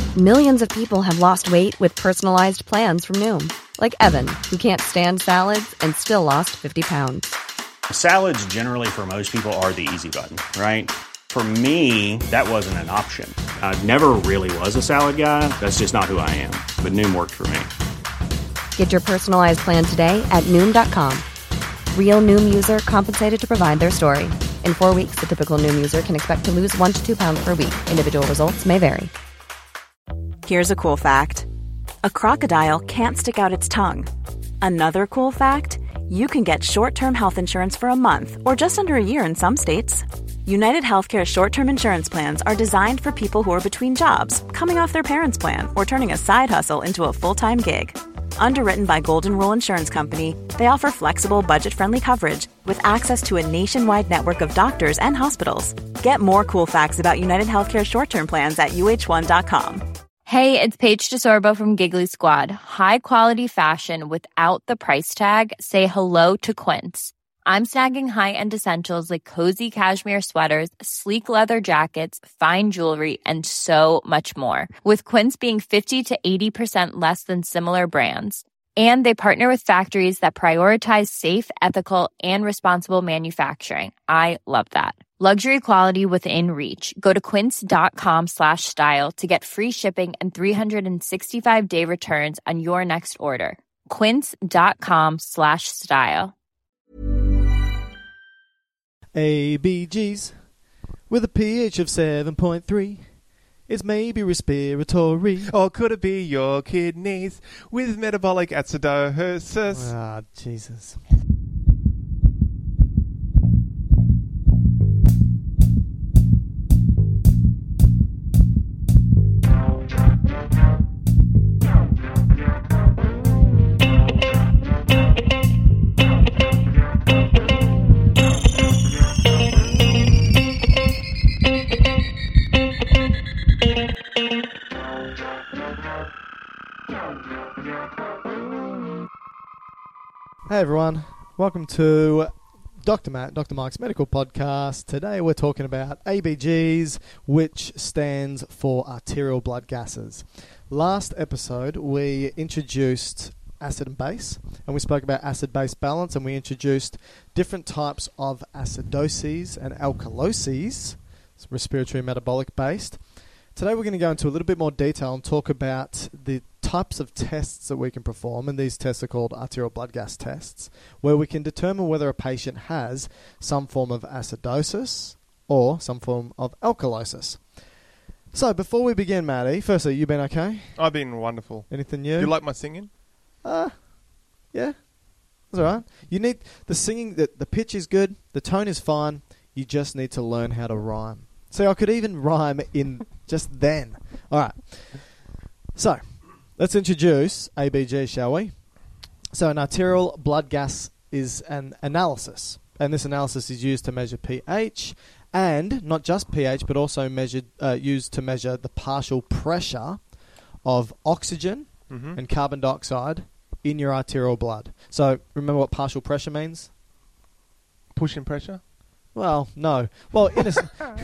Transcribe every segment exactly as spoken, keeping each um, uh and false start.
Millions of people have lost weight with personalized plans from Noom. Like Evan, who can't stand salads and still lost fifty pounds. Salads generally for most people are the easy button, right? For me, that wasn't an option. I never really was a salad guy. That's just not who I am. But Noom worked for me. Get your personalized plan today at Noom dot com. Real Noom user compensated to provide their story. In four weeks, the typical Noom user can expect to lose one to two pounds per week. Individual results may vary. Here's a cool fact. A crocodile can't stick out its tongue. Another cool fact, you can get short-term health insurance for a month or just under a year in some states. United Healthcare short-term insurance plans are designed for people who are between jobs, coming off their parents' plan, or turning a side hustle into a full-time gig. Underwritten by Golden Rule Insurance Company, they offer flexible, budget-friendly coverage with access to a nationwide network of doctors and hospitals. Get more cool facts about United Healthcare short-term plans at U H one dot com. Hey, it's Paige DeSorbo from Giggly Squad. High quality fashion without the price tag. Say hello to Quince. I'm snagging high-end essentials like cozy cashmere sweaters, sleek leather jackets, fine jewelry, and so much more. With Quince being fifty to eighty percent less than similar brands. And they partner with factories that prioritize safe, ethical, and responsible manufacturing. I love that. Luxury quality within reach. Go to quince.com slash style to get free shipping and three sixty-five day returns on your next order. Quince.com slash style. A B Gs with a pH of seven point three. It's maybe respiratory. Or could it be your kidneys with metabolic acidosis? Ah, Jesus. Hey everyone, welcome to Doctor Matt, Doctor Mike's Medical Podcast. Today we're talking about A B Gs, which stands for arterial blood gases. Last episode we introduced acid and base, and we spoke about acid-base balance, and we introduced different types of acidoses and alkaloses, respiratory metabolic based. Today we're going to go into a little bit more detail and talk about the types of tests that we can perform, and these tests are called arterial blood gas tests, where we can determine whether a patient has some form of acidosis or some form of alkalosis. So before we begin, Matty, firstly, you been okay? I've been wonderful. Anything new? You like my singing? Uh, yeah, that's all right. You need the singing, the, the pitch is good, the tone is fine, you just need to learn how to rhyme. See, I could even rhyme in just then. All right. So, let's introduce A B G, shall we? So, an arterial blood gas is an analysis. And this analysis is used to measure pH and not just pH, but also measured, uh, used to measure the partial pressure of oxygen mm-hmm. and carbon dioxide in your arterial blood. So, remember what partial pressure means? Pushing pressure? Well, no. Well, in a,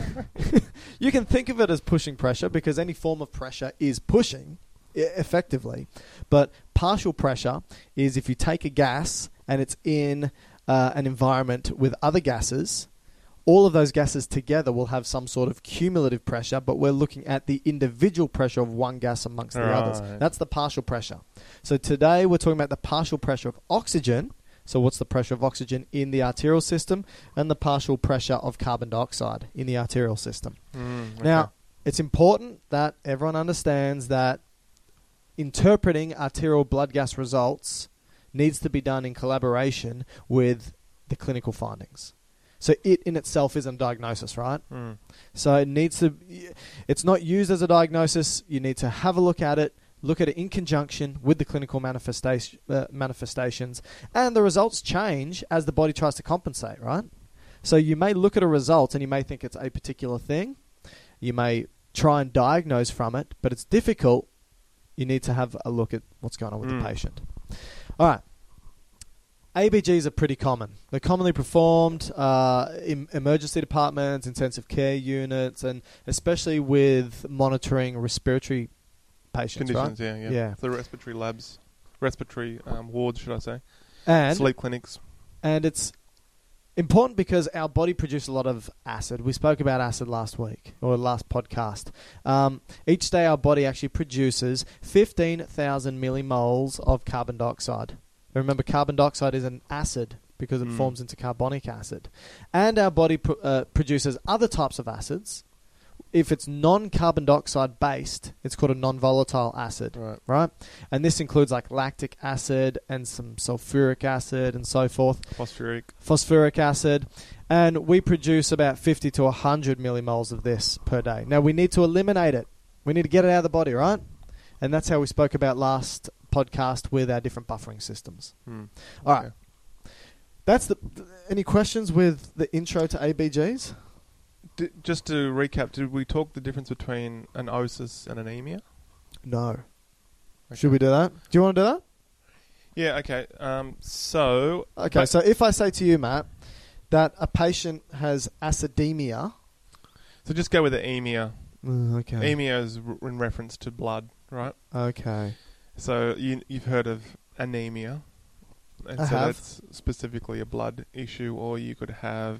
you can think of it as pushing pressure because any form of pressure is pushing I- effectively. But partial pressure is if you take a gas and it's in uh, an environment with other gases, all of those gases together will have some sort of cumulative pressure, but we're looking at the individual pressure of one gas amongst the right. others. That's the partial pressure. So today we're talking about the partial pressure of oxygen. So what's the pressure of oxygen in the arterial system and the partial pressure of carbon dioxide in the arterial system. Mm, okay. Now, it's important that everyone understands that interpreting arterial blood gas results needs to be done in collaboration with the clinical findings. So it in itself isn't a diagnosis, right? Mm. So it needs to, it's not used as a diagnosis. You need to have a look at it. Look at it in conjunction with the clinical manifestation, uh, manifestations, and the results change as the body tries to compensate, right? So you may look at a result and you may think it's a particular thing. You may try and diagnose from it, but it's difficult. You need to have a look at what's going on with mm. the patient. All right. A B Gs are pretty common. They're commonly performed uh, in emergency departments, intensive care units, and especially with monitoring respiratory patients, Conditions, right? yeah, yeah. Yeah. The respiratory labs, respiratory um, wards, should I say. And Sleep clinics. And it's important because our body produces a lot of acid. We spoke about acid last week, or last podcast. Um, each day our body actually produces fifteen thousand millimoles of carbon dioxide. Remember, carbon dioxide is an acid because it Mm. forms into carbonic acid. And our body pr- uh, produces other types of acids. If it's non-carbon dioxide based, it's called a non-volatile acid, Right. right? And this includes like lactic acid and some sulfuric acid and so forth. Phosphoric. Phosphoric acid, and we produce about fifty to one hundred millimoles of this per day. Now, we need to eliminate it. We need to get it out of the body, right? And that's how we spoke about last podcast with our different buffering systems. Hmm. All right. That's the. Any questions with the intro to A B Gs? D- just to recap, did we talk the difference between an O S I S and anemia? No. Okay. Should we do that? Do you want to do that? Yeah, okay. Um, so... Okay, but- so if I say to you, Matt, that a patient has acidemia... So just go with the anemia. Mm, okay. Anemia is r- in reference to blood, right? Okay. So you, you've heard of anemia. And I so have. that's specifically a blood issue, or you could have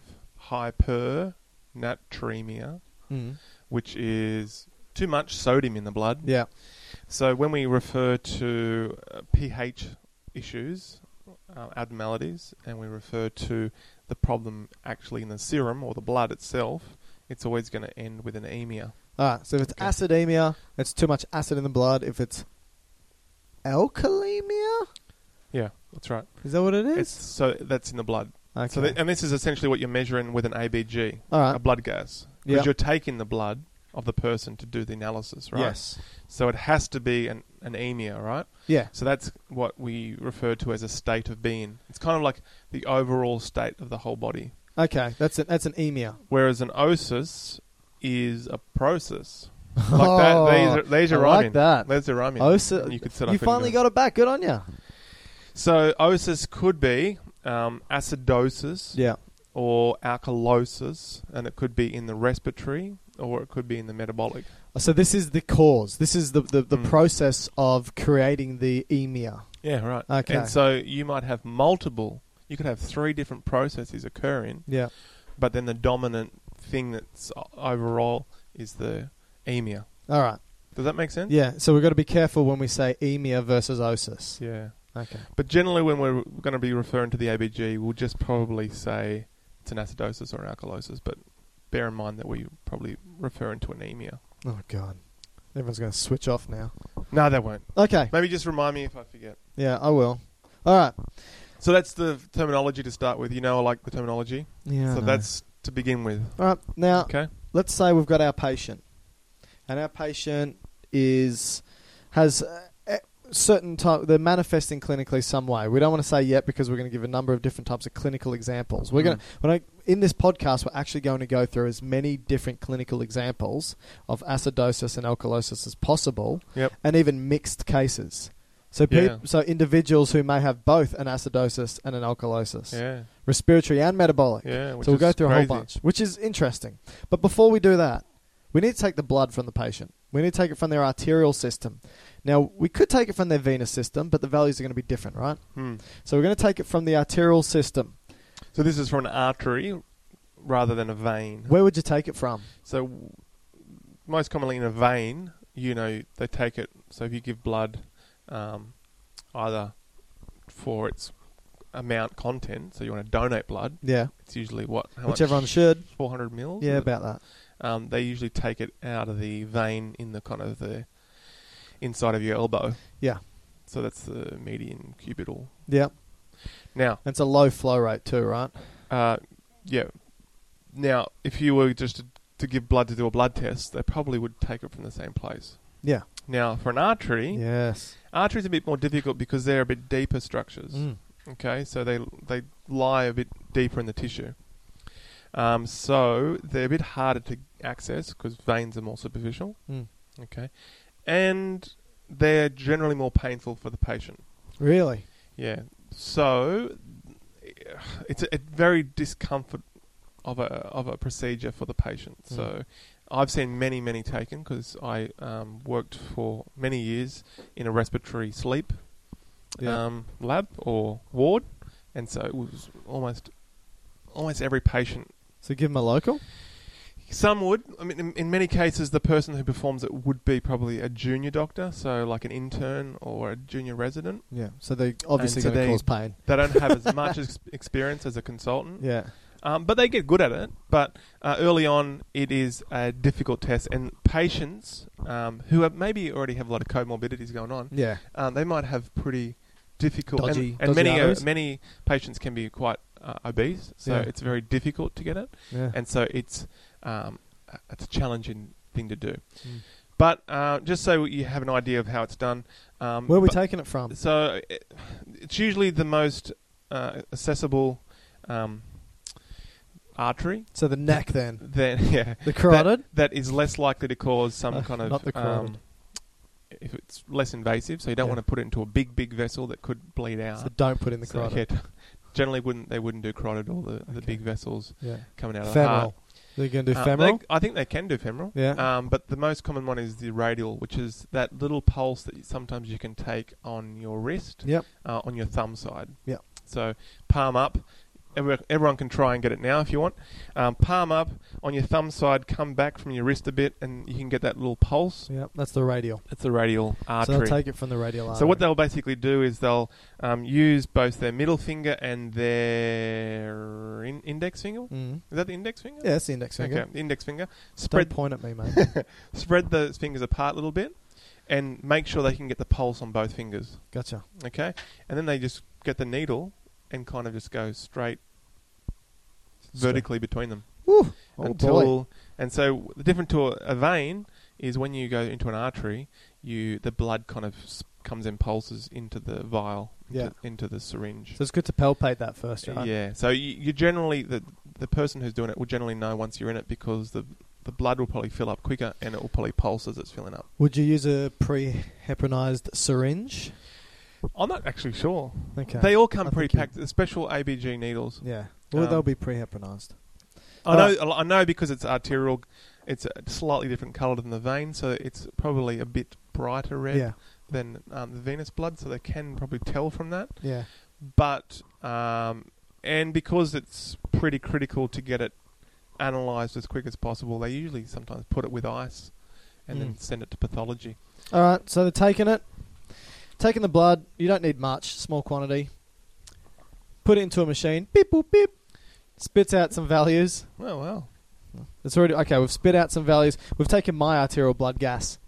hypernatremia, Mm. which is too much sodium in the blood. Yeah. So when we refer to uh, pH issues, uh, abnormalities, and we refer to the problem actually in the serum or the blood itself, it's always going to end with an anemia. All right, so if it's Okay. acidemia, it's too much acid in the blood. If it's alkalemia, Yeah, that's right. is that what it is? It's so that's in the blood. Okay. So th- and this is essentially what you're measuring with an A B G, All right. a blood gas, because Yep. you're taking the blood of the person to do the analysis, right? Yes. So it has to be an, an anemia, right? Yeah. So that's what we refer to as a state of being. It's kind of like the overall state of the whole body. Okay, that's an, that's an emia. Whereas an O S I S is a process. Like that. There's your, there's your I like rhyming. that. There's your rhyming. O S I S, And you could set you up finally anything. got it back. Good on you. So O S I S could be um, acidosis Yeah. or alkalosis, and it could be in the respiratory or it could be in the metabolic. So this is the cause. This is the the, the Mm. process of creating the emia. Yeah, right. Okay. And so you might have multiple, you could have three different processes occurring, Yeah. but then the dominant thing that's o- overall is the emia. All right. Does that make sense? Yeah. So we've got to be careful when we say emia versus O S I S. Yeah. Okay. But generally when we're going to be referring to the A B G, we'll just probably say it's an acidosis or an alkalosis, but bear in mind that we're probably referring to anemia. Oh God. Everyone's going to switch off now. No, they won't. Okay. Maybe just remind me if I forget. Yeah, I will. All right. So that's the terminology to start with. You know I like the terminology. Yeah. I so know. that's to begin with. all right. Now, Okay. let's say we've got our patient, and our patient is has uh, a certain type. They're manifesting clinically some way. We don't want to say yet because we're going to give a number of different types of clinical examples. We're going Mm. to when I, in this podcast, we're actually going to go through as many different clinical examples of acidosis and alkalosis as possible, Yep. and even mixed cases. So, peop Yeah. so individuals who may have both an acidosis and an alkalosis, Yeah. respiratory and metabolic. Yeah. Which So we'll is go through a crazy. whole bunch, which is interesting. But before we do that, we need to take the blood from the patient. We need to take it from their arterial system. Now, we could take it from their venous system, but the values are going to be different, right? Hmm. So we're going to take it from the arterial system. So this is from an artery rather than a vein. Where would you take it from? So w- most commonly in a vein, you know, they take it. So if you give blood, um, either for its amount content, so you want to donate blood, Yeah, it's usually what? How which much? everyone should. four hundred mils? Yeah, is it? about that. Um, they usually take it out of the vein in the kind of the inside of your elbow. Yeah, So that's the median cubital. yeah. Now, And it's a low flow rate too, right? uh, yeah. Now, if you were just to, to give blood to do a blood test, they probably would take it from the same place. Yeah. Now, for an artery, Yes. arteries are a bit more difficult because they're a bit deeper structures. Mm. Okay, so they they lie a bit deeper in the tissue. Um, so they're a bit harder to access because veins are more superficial. Mm. Okay, and they're generally more painful for the patient. Really? Yeah. So it's a, a very discomfort of a of a procedure for the patient. Mm. So I've seen many, many taken because I um, worked for many years in a respiratory sleep Yeah. um, lab or ward, and so it was almost almost every patient. So give them a local? Some would. I mean, in, in many cases, the person who performs it would be probably a junior doctor, so like an intern or a junior resident. Yeah. So they obviously And so going to they- cause pain. They don't have as much ex- experience as a consultant. Yeah. Um, but they get good at it. But uh, early on, it is a difficult test. And patients um, who have maybe already have a lot of comorbidities going on, Yeah. um, they might have pretty difficult... Dodgy- and and dodgy many, uh, arteries. many patients can be quite uh, obese, so Yeah. it's very difficult to get it. Yeah. And so it's um, it's a challenging thing to do. Mm. But uh, just so you have an idea of how it's done... Um, Where are we but- taking it from? So it, it's usually the most uh, accessible... Um, artery, So the neck then. then yeah, The carotid? that, that is less likely to cause some Uh, kind of not the carotid. um, if it's less invasive. So you don't Yeah. want to put it into a big, big vessel that could bleed out. So don't put in the So, carotid. yeah, generally, wouldn't they wouldn't do carotid or the, the Okay. big vessels Yeah. coming out of the heart. Femoral. They're going to do Um, femoral? they- I think they can do femoral. Yeah. Um, but the most common one is the radial, which is that little pulse that you, sometimes you can take on your wrist, Yep. uh, on your thumb side. Yep. So palm up. Every- Everyone can try and get it now if you want. Um, palm up on your thumb side, come back from your wrist a bit, and you can get that little pulse. Yep. That's the radial. That's the radial So artery. they'll take it from the radial artery. So what they'll basically do is they'll um, use both their middle finger and their in- index finger. Mm. Is that the index finger? Yeah, it's the index finger. Okay, the index finger. Don't Spread point at me, mate. spread those fingers apart a little bit, and make sure they can get the pulse on both fingers. Gotcha. Okay, and then they just get the needle and kind of just go straight vertically between them. Woo. Oh, until boy. and so the difference to a, a vein is when you go into an artery, you the blood kind of s- comes in pulses into the vial, into, Yeah. into the syringe. So it's good to palpate that first, right? Yeah, so you, you generally the the person who's doing it will generally know once you're in it because the the blood will probably fill up quicker and it will probably pulse as it's filling up. Would you use a pre-heparinized syringe? I'm not actually sure. Okay. They all come I think pre-packed. The special A B G needles. Yeah. Well, Um, they'll be pre-heparinized. I know. I know because it's arterial. It's a slightly different colour than the vein, so it's probably a bit brighter red Yeah. than um, the venous blood. So they can probably tell from that. Yeah. But um, and because it's pretty critical to get it analysed as quick as possible, they usually sometimes put it with ice and then Mm. send it to pathology. All right. So they're taking it. Taking the blood. You don't need much. Small quantity. Put it into a machine. Beep, boop, beep. Spits out some values. Oh wow! It's already okay. We've spit out some values. We've taken my arterial blood gas.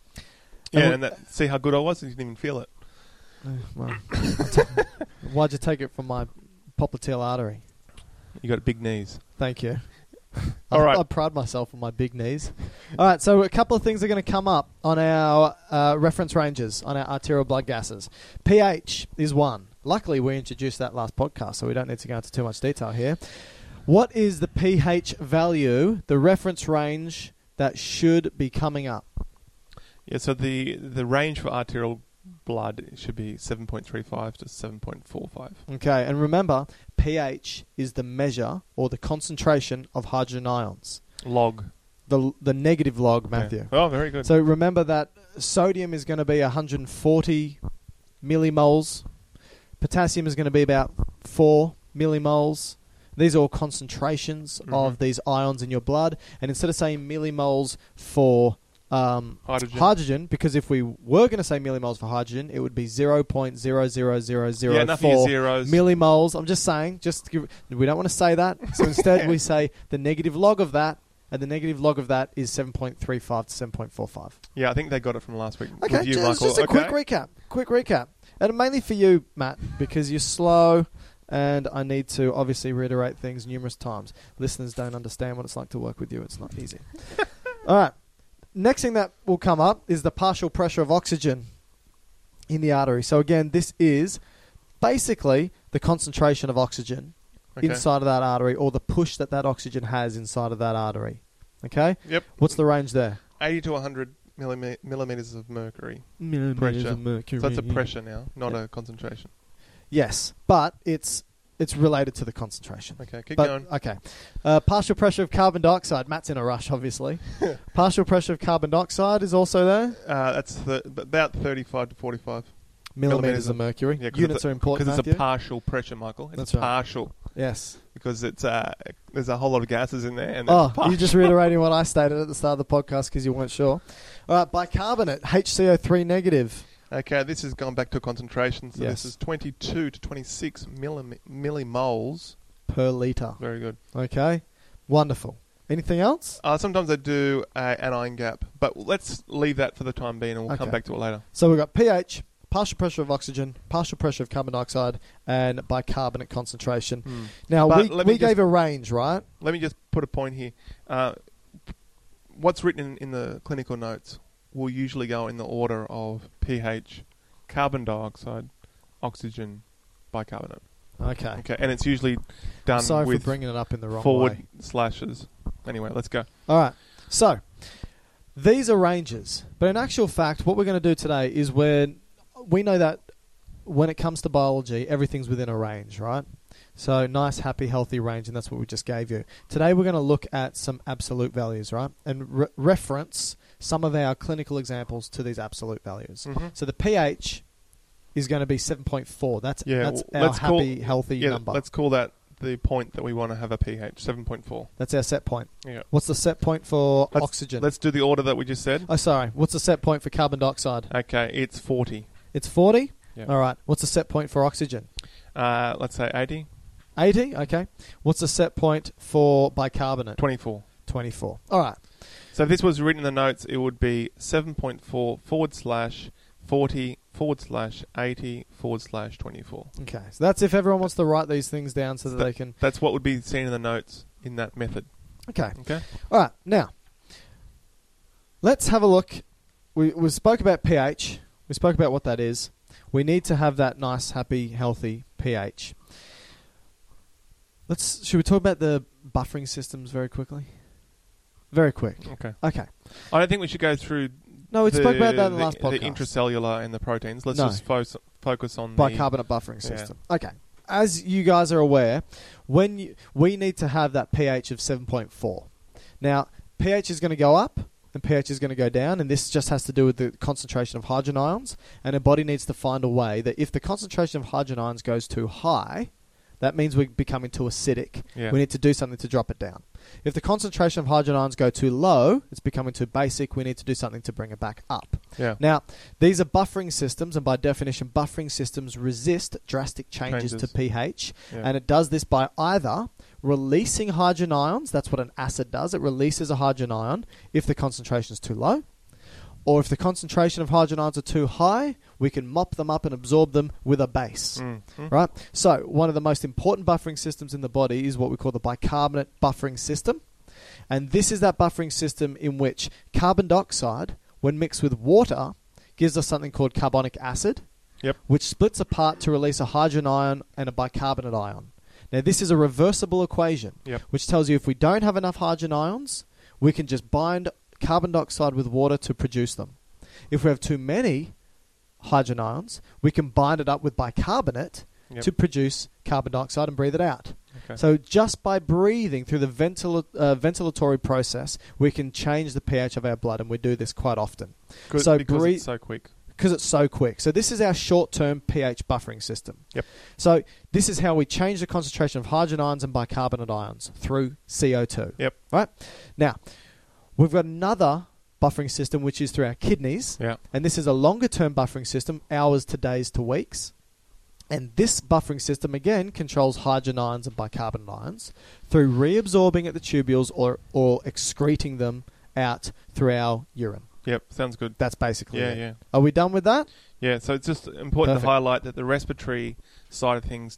Yeah, we- and that, see how good I was? You didn't even feel it. Uh, well, I'll ta- why'd you take it from my popliteal artery? You got big knees. Thank you. All I, right. I pride myself on my big knees. All right, so a couple of things are going to come up on our uh, reference ranges, on our arterial blood gases. pH is one. Luckily, we introduced that last podcast, so we don't need to go into too much detail here. What is the pH value, the reference range that should be coming up? Yeah, so the the range for arterial blood should be seven point three five to seven point four five. Okay, and remember, pH is the measure or the concentration of hydrogen ions. Log. The the negative log, Matthew. Yeah. Oh, very good. So remember that sodium is going to be one hundred forty millimoles. Potassium is going to be about four millimoles. These are all concentrations Mhm. of these ions in your blood. And instead of saying millimoles for um, Hydrogen. hydrogen, because if we were going to say millimoles for hydrogen, it would be zero point zero zero zero zero Yeah, nothing is four zeros. millimoles. I'm just saying, just to give, we don't want to say that. So instead we say the negative log of that, and the negative log of that is seven point three five to seven point four five. Yeah, I think they got it from last week. Okay, with you, just, Michael. just a okay. quick recap. Quick recap. And mainly for you, Matt, because you're slow and I need to obviously reiterate things numerous times. Listeners don't understand what it's like to work with you. It's not easy. All right. Next thing that will come up is the partial pressure of oxygen in the artery. So again, this is basically the concentration of oxygen Okay. inside of that artery, or the push that that oxygen has inside of that artery. Okay? Yep. What's the range there? eighty to one hundred millime- millimeters of mercury. Millimeters Pressure. of mercury. So that's a pressure now, not Yeah. a concentration. Yes, but it's it's related to the concentration. Okay, keep but, going. Okay. Uh, partial pressure of carbon dioxide. Matt's in a rush, obviously. Partial pressure of carbon dioxide is also there. Uh, that's th- about thirty-five to forty-five. Millimeters of mercury. Yeah, Units a, are important, because it's Matthew. a partial pressure, Michael. It's That's a right. partial. Yes. Because it's uh, there's a whole lot of gases in there. And Oh, it's partial. you're just reiterating what I stated at the start of the podcast because you weren't sure. All right, bicarbonate, H C O three negative. Okay, this has gone back to concentration. So Yes. this is twenty-two to twenty-six millim- millimoles Per litre. Very good. Okay. Wonderful. Anything else? Uh, sometimes they do uh, anion gap, but let's leave that for the time being, and we'll come Okay. back to it later. So we've got pH, partial pressure of oxygen, partial pressure of carbon dioxide, and bicarbonate concentration. Hmm. Now, But we, let me we gave just- a range, right? Let me just put a point here. Uh, what's written in, in the clinical notes will usually go in the order of pH, carbon dioxide, oxygen, bicarbonate. Okay. Okay, and it's usually done Sorry with for bringing it up in the wrong forward way. slashes. Anyway, let's go. All right. So, these are ranges. But in actual fact, what we're going to do today is when we know that when it comes to biology, everything's within a range, right? So, nice, happy, healthy range, and that's what we just gave you. Today, we're going to look at some absolute values, right? And re- reference some of our clinical examples to these absolute values. Mm-hmm. So, the pH is going to be seven point four. That's, Yeah, that's well, our let's call- happy, healthy Yeah, number. let's call that the point that we want to have a pH, seven point four. That's our set point. Yeah. What's the set point for Let's, oxygen? Let's do the order that we just said. Oh, sorry. What's the set point for carbon dioxide? Okay, it's forty. It's forty? Yeah. All right. What's the set point for oxygen? Uh, let's say eighty. eighty? Okay. What's the set point for bicarbonate? twenty-four. twenty-four. All right. So if this was written in the notes, it would be seven point four forward slash forty forward slash eighty forward slash twenty-four. Okay. So that's if everyone wants to write these things down so that, That- they can... That's what would be seen in the notes in that method. Okay. Okay? All right. Now, let's have a look. We, we spoke about pH. We spoke about what that is. We need to have that nice, happy, healthy pH. Let's. Should we talk about the buffering systems very quickly? Very quick. Okay. Okay. I don't think we should go through No, we the, spoke about that in the the, last podcast. the intracellular and the proteins. Let's No. just fo- focus on the... Bicarbonate buffering system. Okay. As you guys are aware, when you, we need to have that pH of seven point four. Now, pH is going to go up and pH is going to go down, and this just has to do with the concentration of hydrogen ions, and a body needs to find a way that if the concentration of hydrogen ions goes too high, that means we're becoming too acidic. Yeah. We need to do something to drop it down. If the concentration of hydrogen ions go too low, it's becoming too basic, we need to do something to bring it back up. Yeah. Now, these are buffering systems, and by definition, buffering systems resist drastic changes, Changes. to pH, Yeah. and it does this by either releasing hydrogen ions, that's what an acid does, it releases a hydrogen ion if the concentration is too low, or if the concentration of hydrogen ions are too high, we can mop them up and absorb them with a base. Mm. Mm. Right? So, one of the most important buffering systems in the body is what we call the bicarbonate buffering system. And this is that buffering system in which carbon dioxide, when mixed with water, gives us something called carbonic acid, Yep. which splits apart to release a hydrogen ion and a bicarbonate ion. Now, this is a reversible equation, Yep. which tells you if we don't have enough hydrogen ions, we can just bind carbon dioxide with water to produce them. If we have too many hydrogen ions, we can bind it up with bicarbonate Yep. to produce carbon dioxide and breathe it out. Okay. So just by breathing through the ventil- uh, ventilatory process, we can change the pH of our blood, and we do this quite often. Good, so because breathe- it's so quick. Because it's so quick. So this is our short-term pH buffering system. Yep. So this is how we change the concentration of hydrogen ions and bicarbonate ions through C O two. Yep. Right? Now, we've got another buffering system which is through our kidneys. Yeah. And this is a longer-term buffering system, hours to days to weeks. And this buffering system, again, controls hydrogen ions and bicarbonate ions through reabsorbing at the tubules or, or excreting them out through our urine. Yep. Sounds good. That's basically Yeah, it. yeah. Are we done with that? Yeah, so it's just important Perfect. to highlight that the respiratory side of things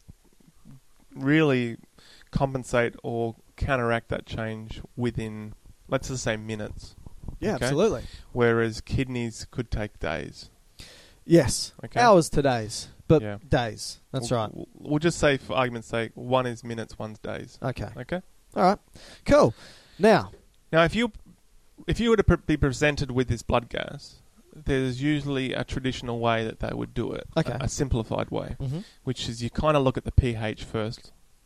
really compensate or counteract that change within, let's just say, minutes. Yeah, Okay. absolutely. Whereas kidneys could take days. Yes. Okay. Hours to days, but Yeah. days. That's we'll, right. We'll, we'll just say, for argument's sake, one is minutes, one's days. Okay. Okay? All right. Cool. Now, Now, if you if you were to pre- be presented with this blood gas, there's usually a traditional way that they would do it, Okay. a, a simplified way, Mhm. which is you kind of look at the pH first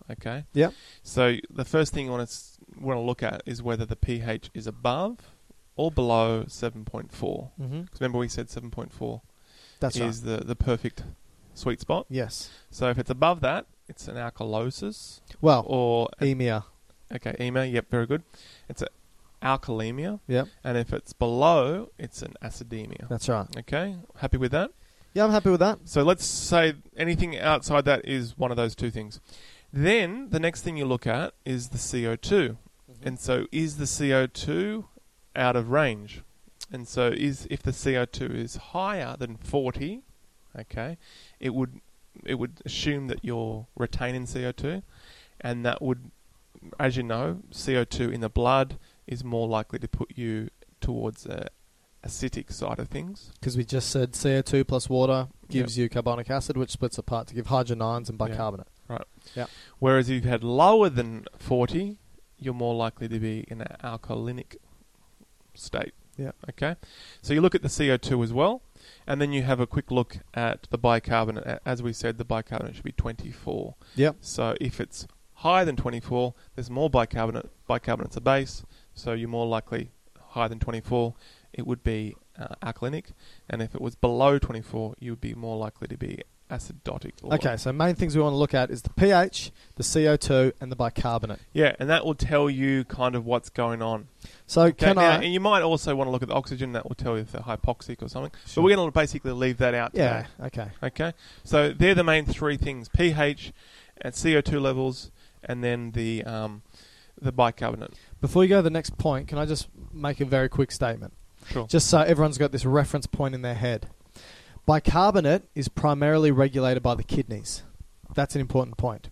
Okay. Yep. So the first thing you want to want to look at is whether the pH is above or below seven point four. Mm-hmm. Because remember we said seven point four That's is right. the, the perfect sweet spot. Yes. So if it's above that, it's an alkalosis. Well, or a, emia. okay, emia. Yep, very good. It's an alkalemia. Yep. And if it's below, it's an acidemia. That's right. Okay, happy with that? Yeah, I'm happy with that. So let's say anything outside that is one of those two things. Then the next thing you look at is the C O two. Mm-hmm. And so is the C O two out of range? And so is if the C O two is higher than forty, okay, it would it would assume that you're retaining C O two, and that would, as you know, C O two in the blood is more likely to put you towards a acidic side of things. Because we just said C O two plus water gives Yep. you carbonic acid, which splits apart to give hydrogen ions and bicarbonate. Right. Yeah. Whereas if you've had lower than forty, you're more likely to be in an alkalinic state. Yeah. Okay. So you look at the C O two as well, and then you have a quick look at the bicarbonate. A- As we said, the bicarbonate should be twenty-four. Yep. So if it's higher than twenty-four, there's more bicarbonate. Bicarbonate's a base, so you're more likely higher than twenty-four. It would be uh, alkalinic, and if it was below twenty-four, you would be more likely to be acidotic. Or Okay, so main things we want to look at is the pH, the C O two, and the bicarbonate. Yeah, and that will tell you kind of what's going on. So Okay, can now, I... And you might also want to look at the oxygen. That will tell you if they're hypoxic or something. Sure. But we're going to basically leave that out Yeah, today. okay. Okay? So they're the main three things: pH, and C O two levels, and then the um, the bicarbonate. Before you go to the next point, can I just make a very quick statement? Sure. Just so everyone's got this reference point in their head. Bicarbonate is primarily regulated by the kidneys. That's an important point.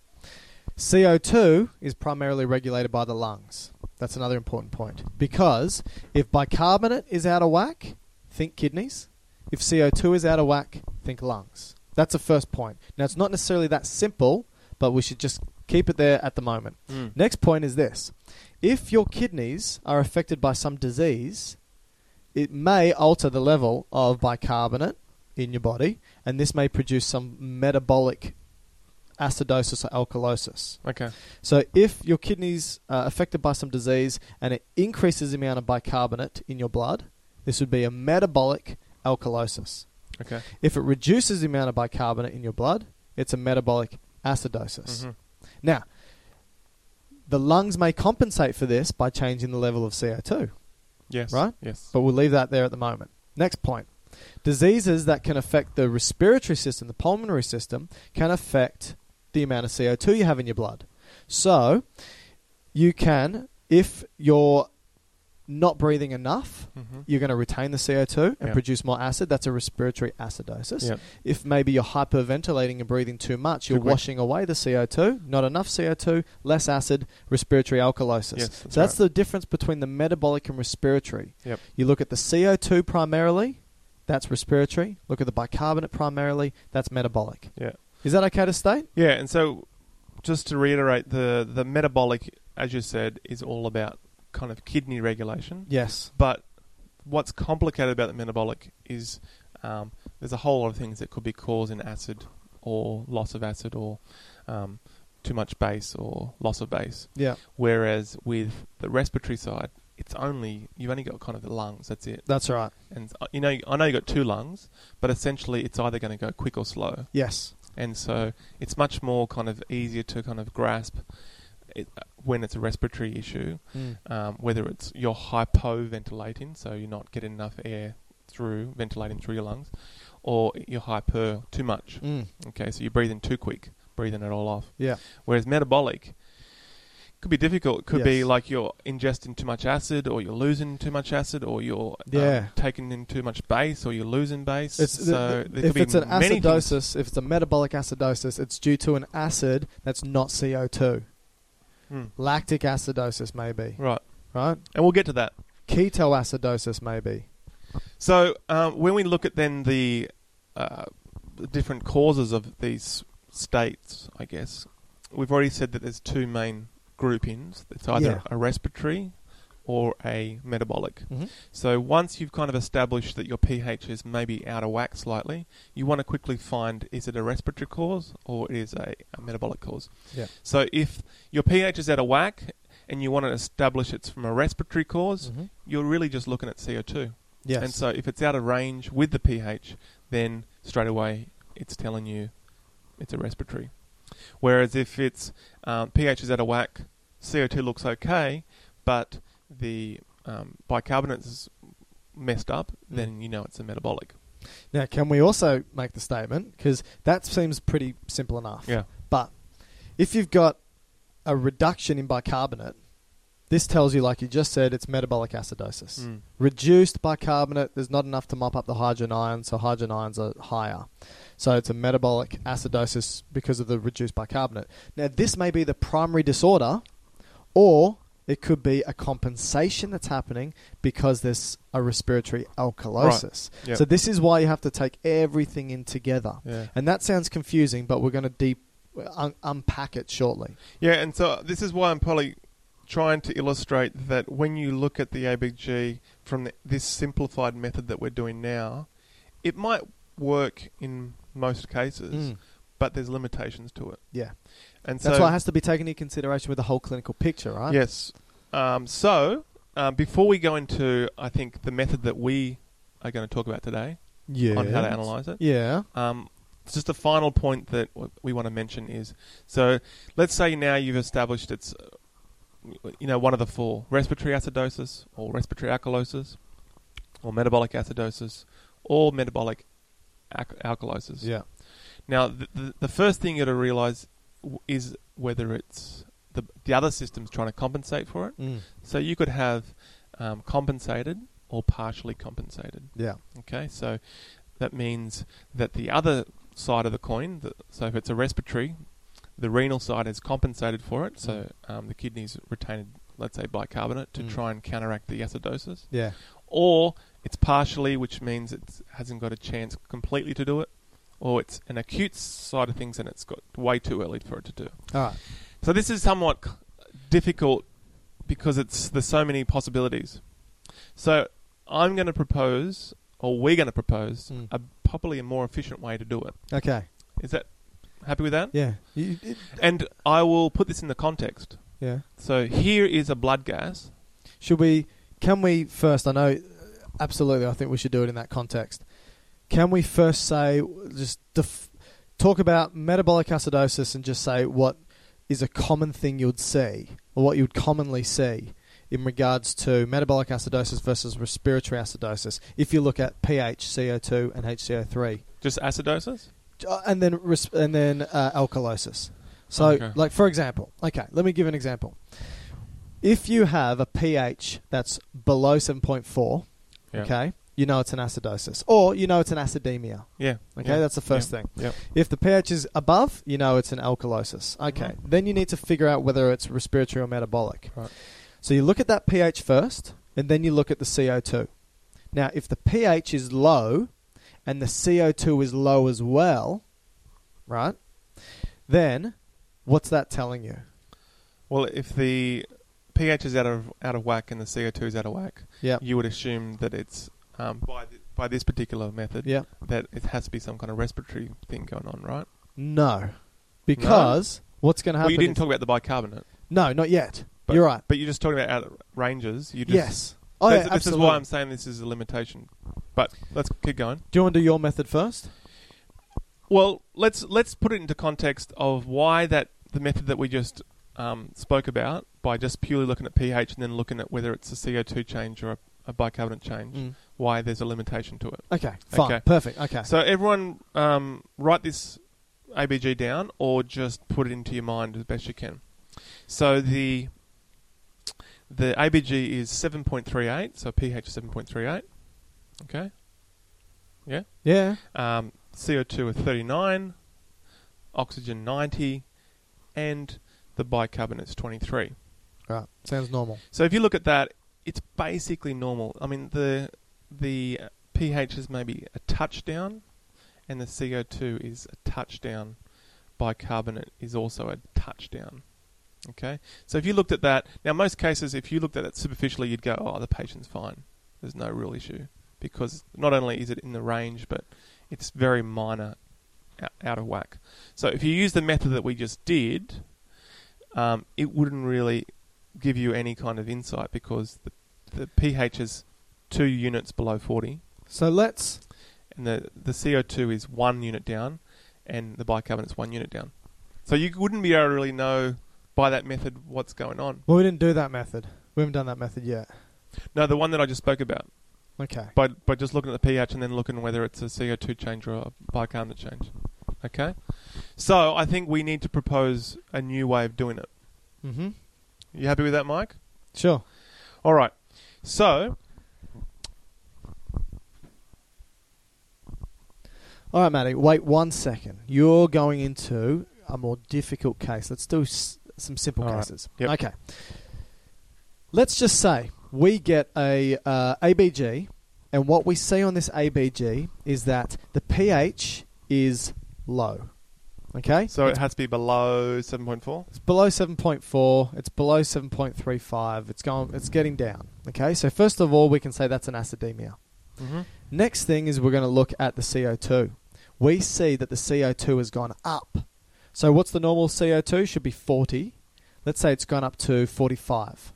C O two is primarily regulated by the lungs. That's another important point. Because if bicarbonate is out of whack, think kidneys. If C O two is out of whack, think lungs. That's the first point. Now, it's not necessarily that simple, but we should just keep it there at the moment. Mm. Next point is this. If your kidneys are affected by some disease, it may alter the level of bicarbonate in your body, and this may produce some metabolic acidosis or alkalosis. Okay. So if your kidneys are affected by some disease and it increases the amount of bicarbonate in your blood, this would be a metabolic alkalosis. Okay. If it reduces the amount of bicarbonate in your blood, it's a metabolic acidosis. Mm-hmm. Now, the lungs may compensate for this by changing the level of C O two, Yes. right? Yes. But we'll leave that there at the moment. Next point. Diseases that can affect the respiratory system, the pulmonary system, can affect the amount of C O two you have in your blood. So, you can, if you're not breathing enough, Mm-hmm. you're going to retain the C O two and Yep. produce more acid. That's a respiratory acidosis. Yep. If maybe you're hyperventilating and breathing too much, Too you're quick. washing away the C O two. Not enough C O two, less acid, respiratory alkalosis. Yes, that's so that's right. the difference between the metabolic and respiratory. Yep. You look at the C O two primarily, that's respiratory. Look at the bicarbonate primarily, that's metabolic. Yeah. Is that okay to state? Yeah, and so just to reiterate, the the metabolic, as you said, is all about kind of kidney regulation. Yes. But what's complicated about the metabolic is um, there's a whole lot of things that could be causing acid or loss of acid or um, too much base or loss of base. Yeah. Whereas with the respiratory side, it's only you've only got kind of the lungs. That's it. That's right. And uh, you know, I know you got two lungs, but essentially it's either going to go quick or slow. Yes. And so it's much more kind of easier to kind of grasp it, uh, when it's a respiratory issue, Mm. um, whether it's you're hypoventilating, so you're not getting enough air through, ventilating through your lungs, or you're hyper, too much. Mm. Okay, so you're breathing too quick, breathing it all off. Yeah. Whereas metabolic could be difficult. It could be Yes. like you're ingesting too much acid, or you're losing too much acid, or you're Yeah. um, taking in too much base, or you're losing base. It's, so the, there if could it's be an many things. acidosis, if it's a metabolic acidosis, it's due to an acid that's not C O two. Hmm. Lactic acidosis maybe, Right, right? and we'll get to that. Ketoacidosis maybe. So um, when we look at then the, uh, the different causes of these states, I guess we've already said that there's two main groupings. It's either Yeah. a respiratory or a metabolic. Mm-hmm. So once you've kind of established that your pH is maybe out of whack slightly, you want to quickly find, is it a respiratory cause or is a, a metabolic cause? Yeah. So if your pH is out of whack and you want to establish it's from a respiratory cause, Mm-hmm. you're really just looking at C O two. Yes. And so if it's out of range with the pH, then straight away it's telling you it's a respiratory. Whereas if it's um, pH is out of whack, C O two looks okay, but the um, bicarbonate is messed up, Mm. then you know it's a metabolic. Now, can we also make the statement, because that seems pretty simple enough. Yeah. But if you've got a reduction in bicarbonate, this tells you, like you just said, it's metabolic acidosis. Mm. Reduced bicarbonate, there's not enough to mop up the hydrogen ions, so hydrogen ions are higher. So it's a metabolic acidosis because of the reduced bicarbonate. Now, this may be the primary disorder, or it could be a compensation that's happening because there's a respiratory alkalosis. Right. Yep. So this is why you have to take everything in together. Yeah. And that sounds confusing, but we're going to deep un- unpack it shortly. Yeah, and so this is why I'm probably trying to illustrate that when you look at the A B G from the, this simplified method that we're doing now, it might work in most cases, Mm. but there's limitations to it. Yeah. And so That's why it has to be taken into consideration with the whole clinical picture, right? Yes. Um, so, um, before we go into, I think, the method that we are going to talk about today Yeah. on how to analyse it, Yeah. um, just a final point that w- we want to mention is, so let's say now you've established it's, uh, you know, one of the four, respiratory acidosis or respiratory alkalosis or metabolic acidosis or metabolic ac- alkalosis. Yeah. Now, the, the, the first thing you got to realise w- is whether it's the the other system's trying to compensate for it. Mm. So you could have um, compensated or partially compensated. Yeah. Okay, so that means that the other side of the coin, the, so if it's a respiratory, the renal side has compensated for it. So um, the kidneys retained, let's say, bicarbonate to Mm. try and counteract the acidosis. Yeah. Or it's partially, which means it hasn't got a chance completely to do it. Or it's an acute side of things and it's got way too early for it to do. All right. So this is somewhat c- difficult because it's there's so many possibilities. So I'm going to propose, or we're going to propose, Mm. a probably a more efficient way to do it. Okay. Is that happy with that? Yeah. You, it, And I will put this in the context. yeah. So here is a blood gas. Should we, can we first, I know, absolutely, I think we should do it in that context. Can we first say, just def- talk about metabolic acidosis and just say what is a common thing you'd see, or what you would commonly see in regards to metabolic acidosis versus respiratory acidosis, if you look at pH, C O two, and H C O three. Just acidosis? Uh, and then res- and then uh, alkalosis. So, Okay. like for example, okay, let me give an example. If you have a pH that's below seven point four, Yeah. okay, you know it's an acidosis, or you know it's an acidemia. Yeah. Okay, yeah. that's the first yeah. thing. Yeah. If the pH is above, you know it's an alkalosis. Okay, Mhm. then you need to figure out whether it's respiratory or metabolic. Right. So you look at that pH first, and then you look at the C O two. Now, if the pH is low and the C O two is low as well, right, then what's that telling you? Well, if the pH is out of out of whack and the C O two is out of whack, Yeah. you would assume that it's um, by th- by this particular method Yeah. that it has to be some kind of respiratory thing going on, right? No. Because what's going to happen Well, you didn't is- talk about the bicarbonate. No, not yet. But, You're right. But you're just talking about out of ranges. You just, Yes. Oh, That's- yeah, this is absolutely. why I'm saying this is a limitation. But let's keep going. Do you want to do your method first? Well, let's let's put it into context of why that the method that we just um, spoke about by just purely looking at pH and then looking at whether it's a C O two change or a, a bicarbonate change, Mm. why there's a limitation to it. Okay, fine. Okay. Perfect. Okay. So everyone um, write this A B G down or just put it into your mind as best you can. So the the A B G is seven point three eight, so pH seven point three eight. Okay? Yeah? yeah. Um, C O two is thirty-nine, oxygen ninety, and the bicarbonate's twenty-three. Right. Sounds normal. So if you look at that, it's basically normal. I mean, the the pH is maybe a touchdown, and the C O two is a touchdown. Bicarbonate is also a touchdown. Okay, so if you looked at that, now most cases, if you looked at it superficially, you'd go, oh, the patient's fine. There's no real issue. Because not only is it in the range, but it's very minor out of whack. So if you use the method that we just did, um, it wouldn't really give you any kind of insight because the, the pH is two units below forty. So let's... And the, the C O two is one unit down, and the bicarbonate one unit down. So you wouldn't be able to really know by that method what's going on. Well, we didn't do that method. We haven't done that method yet. No, the one that I just spoke about. Okay. By by just looking at the pH and then looking whether it's a C O two change or a bicarbonate change. Okay? So I think we need to propose a new way of doing it. Mm-hmm. You happy with that, Mike? Sure. All right. So... All right, Matty, wait one second. You're going into a more difficult case. Let's do s- some simple All right. cases. Yep. Okay. Let's just say we get a uh, A B G, and what we see on this A B G is that the pH is low. Okay? So it's, it has to be below seven point four? it's below seven point four. It's below seven point three five. It's going. It's getting down. Okay? So first of all, we can say that's an acidemia. Mm-hmm. Next thing is we're going to look at the C O two. We see that the C O two has gone up. So what's the normal C O two? Should be forty. Let's say it's gone up to forty-five.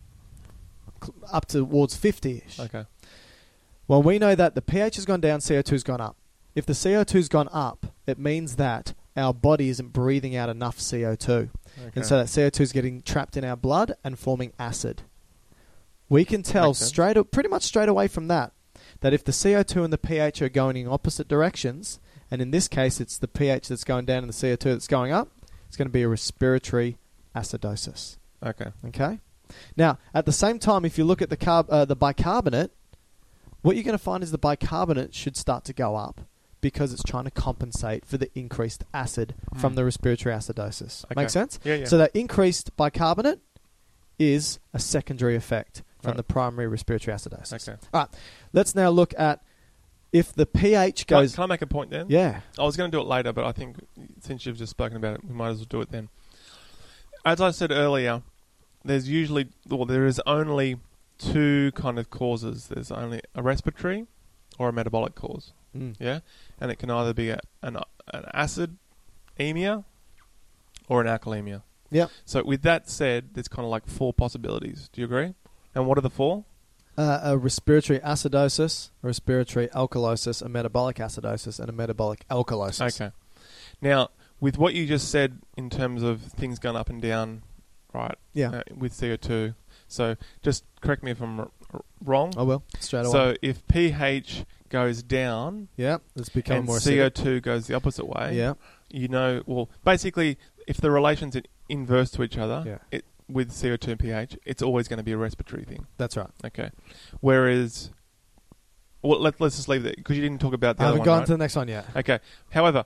Cl- Up towards fifty-ish. Okay. Well, we know that the pH has gone down, C O two has gone up. If the C O two has gone up, it means that our body isn't breathing out enough C O two. Okay. And so that C O two is getting trapped in our blood and forming acid. We can tell Makes sense. straight, pretty much straight away from that, that if the C O two and the pH are going in opposite directions, and in this case it's the pH that's going down and the C O two that's going up, it's going to be a respiratory acidosis. Okay. Okay? Now, at the same time, if you look at the carb, uh, the bicarbonate, what you're going to find is the bicarbonate should start to go up because it's trying to compensate for the increased acid Mm. from the respiratory acidosis. Okay. Make sense? Yeah, yeah. So that increased bicarbonate is a secondary effect from Right. the primary respiratory acidosis. Okay. All right. Let's now look at if the pH Can I, goes... can I make a point then? Yeah. I was going to do it later, but I think since you've just spoken about it, we might as well do it then. As I said earlier, there's usually, well, there is only two kind of causes. There's only a respiratory or a metabolic cause. Mm. Yeah? And it can either be a, an, an acidemia or an alkalemia. Yep. So with that said, there's kind of like four possibilities. Do you agree? And what are the four? Uh, a respiratory acidosis, a respiratory alkalosis, a metabolic acidosis, and a metabolic alkalosis. Okay. Now, with what you just said in terms of things going up and down, right? Yeah. Uh, with C O two. So just correct me if I'm r- r- wrong. I will, straight away. So if pH goes down yeah, it's become and more C O acidic. two goes the opposite way, Yeah. you know, well, basically, if the relation's in- inverse to each other, Yeah. it, with C O two and pH, it's always going to be a respiratory thing. That's right. Okay. Whereas, well, let, let's just leave it because you didn't talk about the I other haven't one, gone right? to the next one yet. Okay. However,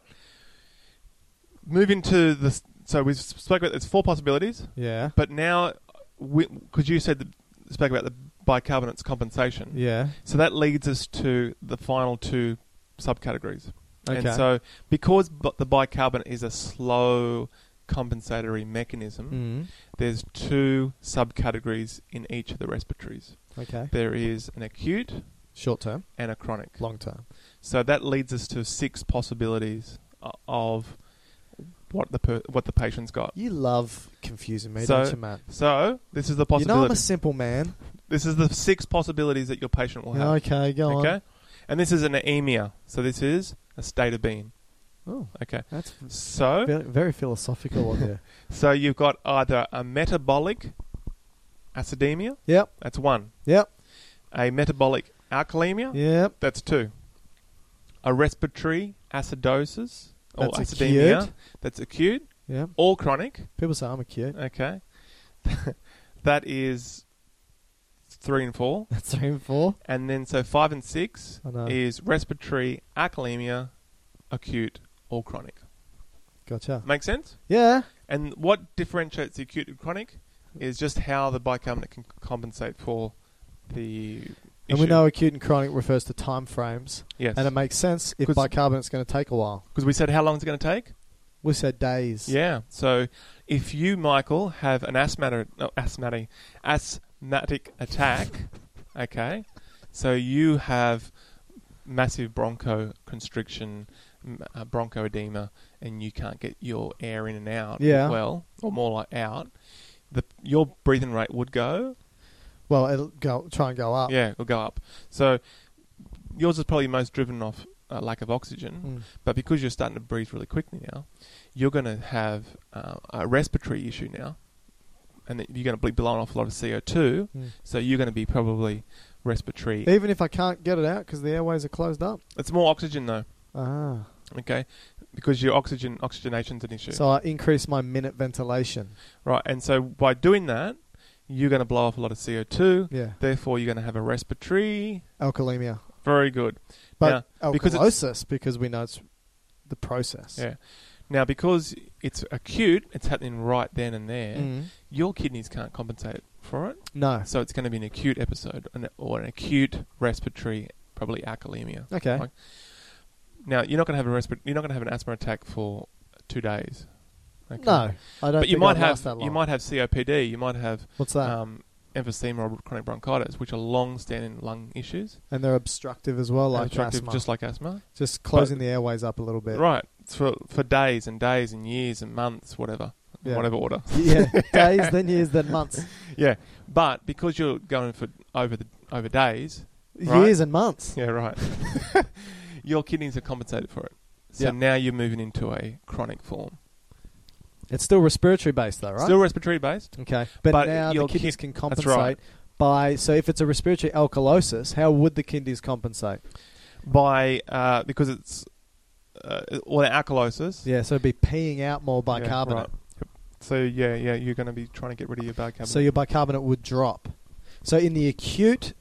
moving to the... So we spoke about there's four possibilities, Yeah. but now, because you said, the, spoke about the bicarbonate's compensation. Yeah. So that leads us to the final two subcategories. Okay. And so because b- the bicarbonate is a slow compensatory mechanism, Mm. there's two subcategories in each of the respiratories. Okay. There is an acute Short term, and a chronic. long term. So that leads us to six possibilities o- of what the per- what the patient's got. You love confusing me, So- don't you, Matt? So this is the You possibility. know I'm a simple man. This is the six possibilities that your patient will have. Okay, go on. Okay, and this is an anemia. So this is a state of being. Oh, Okay, that's so very, very philosophical of you. so you've got either a metabolic acidemia. Yep. That's one. Yep. A metabolic alkalemia. Yep. That's two. A respiratory acidosis or That's acidemia. acute. That's acute Yep. or chronic. People say I'm a cute. Okay, that is three and four. That's three and four. And then so five and six I know. is respiratory alkalemia, acute or chronic. Gotcha. Make sense? Yeah. And what differentiates the acute and chronic is just how the bicarbonate can compensate for the And we issue. know acute and chronic refers to time frames. Yes. And it makes sense if 'Cause- bicarbonate's going to take a while. Because we said how long is it going to take? We said days. Yeah. So if you, Michael, have an asthmatic, no, asthmatic, asthmatic attack, okay, so you have massive bronchoconstriction, m- uh, bronchoedema, and you can't get your air in and out Yeah. well, or more like out, the your breathing rate would go. Well, it'll go try and go up. Yeah, it'll go up. So yours is probably most driven off uh, lack of oxygen, Mm. but because you're starting to breathe really quickly now, you're going to have uh, a respiratory issue now, and then you're going to be blowing off a lot of C O two, Mm. so you're going to be probably respiratory. Even if I can't get it out because the airways are closed up. It's more oxygen though, Ah. okay, because your oxygen oxygenation's an issue, So I increase my minute ventilation. right? And so by doing that, you're going to blow off a lot of C O two. Yeah. Therefore, you're going to have a respiratory. Alkalemia. Very good. But Now, because it's- alkalosis, because we know it's the process. Yeah. Now, because it's acute, it's happening right then and there, Mm. your kidneys can't compensate for it. No. So it's going to be an acute episode an, or an acute respiratory, probably alkalemia. Okay. Like- now, you're not going to have a respir- You're not going to have an asthma attack for two days. Okay? No. I don't But think you might I'd have last that long. you might have C O P D. You might have What's that? um, emphysema or chronic bronchitis, which are long-standing lung issues. And they're obstructive as well, like Obstructive, asthma. just like asthma. Just closing the airways up a little bit. Right. It's for for days and days and years and months, whatever, Yeah. whatever order. Yeah. Days, then years, then months. Yeah, but because you're going for over the over days, right? Years and months. Yeah, right. Your kidneys are compensated for it. So Yeah. now you're moving into a chronic form. It's still respiratory based though, right? Still respiratory based. Okay. But, But now the your kidneys kid- can that's compensate right. by... So if it's a respiratory alkalosis, how would the kidneys compensate? By uh, because it's uh, well alkalosis. Yeah, so it'd be peeing out more Yeah, bicarbonate. right. Yep. So yeah, yeah, you're going to be trying to get rid of your bicarbonate. So your bicarbonate would drop. So in the acute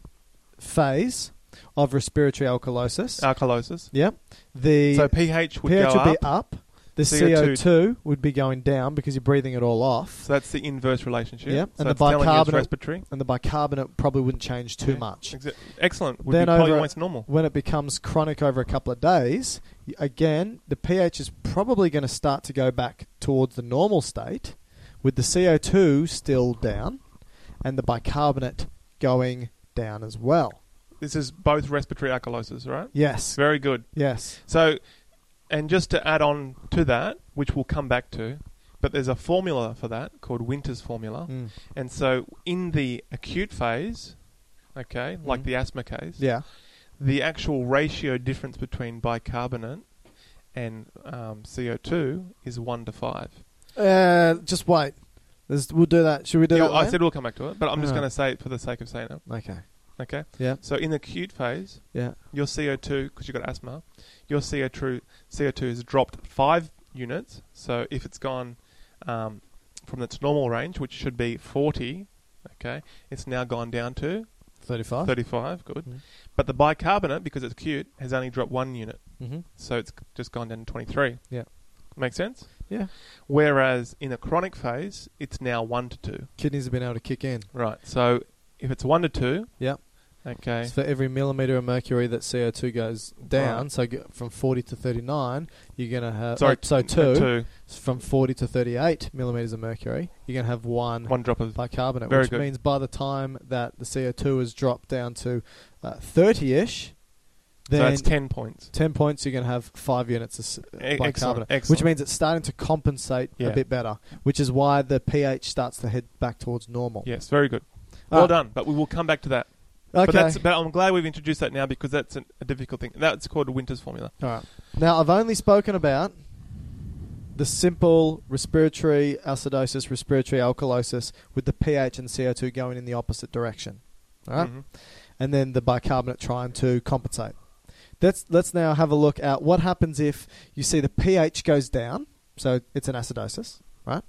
phase of respiratory alkalosis, alkalosis. yep, the So pH would pH go would up. be up. The C O two C O two would be going down because you're breathing it all off. So that's the inverse relationship. Yep, So and the it's telling you it's bicarbonate- respiratory. And the bicarbonate probably wouldn't change too Yeah. much. Exa- Excellent. Would Then be probably over- almost normal. When it becomes chronic over a couple of days, y- again, the pH is probably going to start to go back towards the normal state with the C O two still down and the bicarbonate going down as well. This is both respiratory alkalosis, right? Yes. Very good. Yes. So, and just to add on to that, which we'll come back to, but there's a formula for that called Winter's formula. Mm. And so in the acute phase, okay, like Mhm. the asthma case, Yeah. the actual ratio difference between bicarbonate and um, C O two is one to five. Uh, just wait. There's, we'll do that. Should we do Yeah, that? I then? said we'll come back to it, but I'm just Ah. going to say it for the sake of saying it. Okay. Okay? Yeah. So in the acute phase, Yeah. your C O two, because you've got asthma, your C O two, C O two has dropped five units. So if it's gone um, from its normal range, which should be forty, okay, it's now gone down to thirty-five. thirty-five. Good. Mm. But the bicarbonate, because it's acute, has only dropped one unit. Mm-hmm. So it's just gone down to twenty-three. Yeah. Make sense? Yeah. Whereas in a chronic phase, it's now one to two. Kidneys have been able to kick in. Right. So if it's one to two, Yep. okay, So for every millimetre of mercury that C O two goes down, Right. so g- from forty to thirty-nine, you're going to have... sorry, oh, so uh, two, two, from forty to thirty-eight millimetres of mercury, you're going to have one, one drop of bicarbonate, Very which good. means by the time that the C O two has dropped down to uh, thirty-ish, so then that's ten points. ten points, you're going to have five units of s- E- excellent, bicarbonate, which excellent. means it's starting to compensate Yeah. a bit better, which is why the pH starts to head back towards normal. Yes, very good. Well Ah. done. But we will come back to that. Okay. But, that's, but I'm glad we've introduced that now because that's an, a difficult thing. That's called a Winter's formula. All right. Now, I've only spoken about the simple respiratory acidosis, respiratory alkalosis with the pH and C O two going in the opposite direction. All right? Mhm. And then the bicarbonate trying to compensate. Let's, let's now have a look at what happens if you see the pH goes down, so it's an acidosis, right?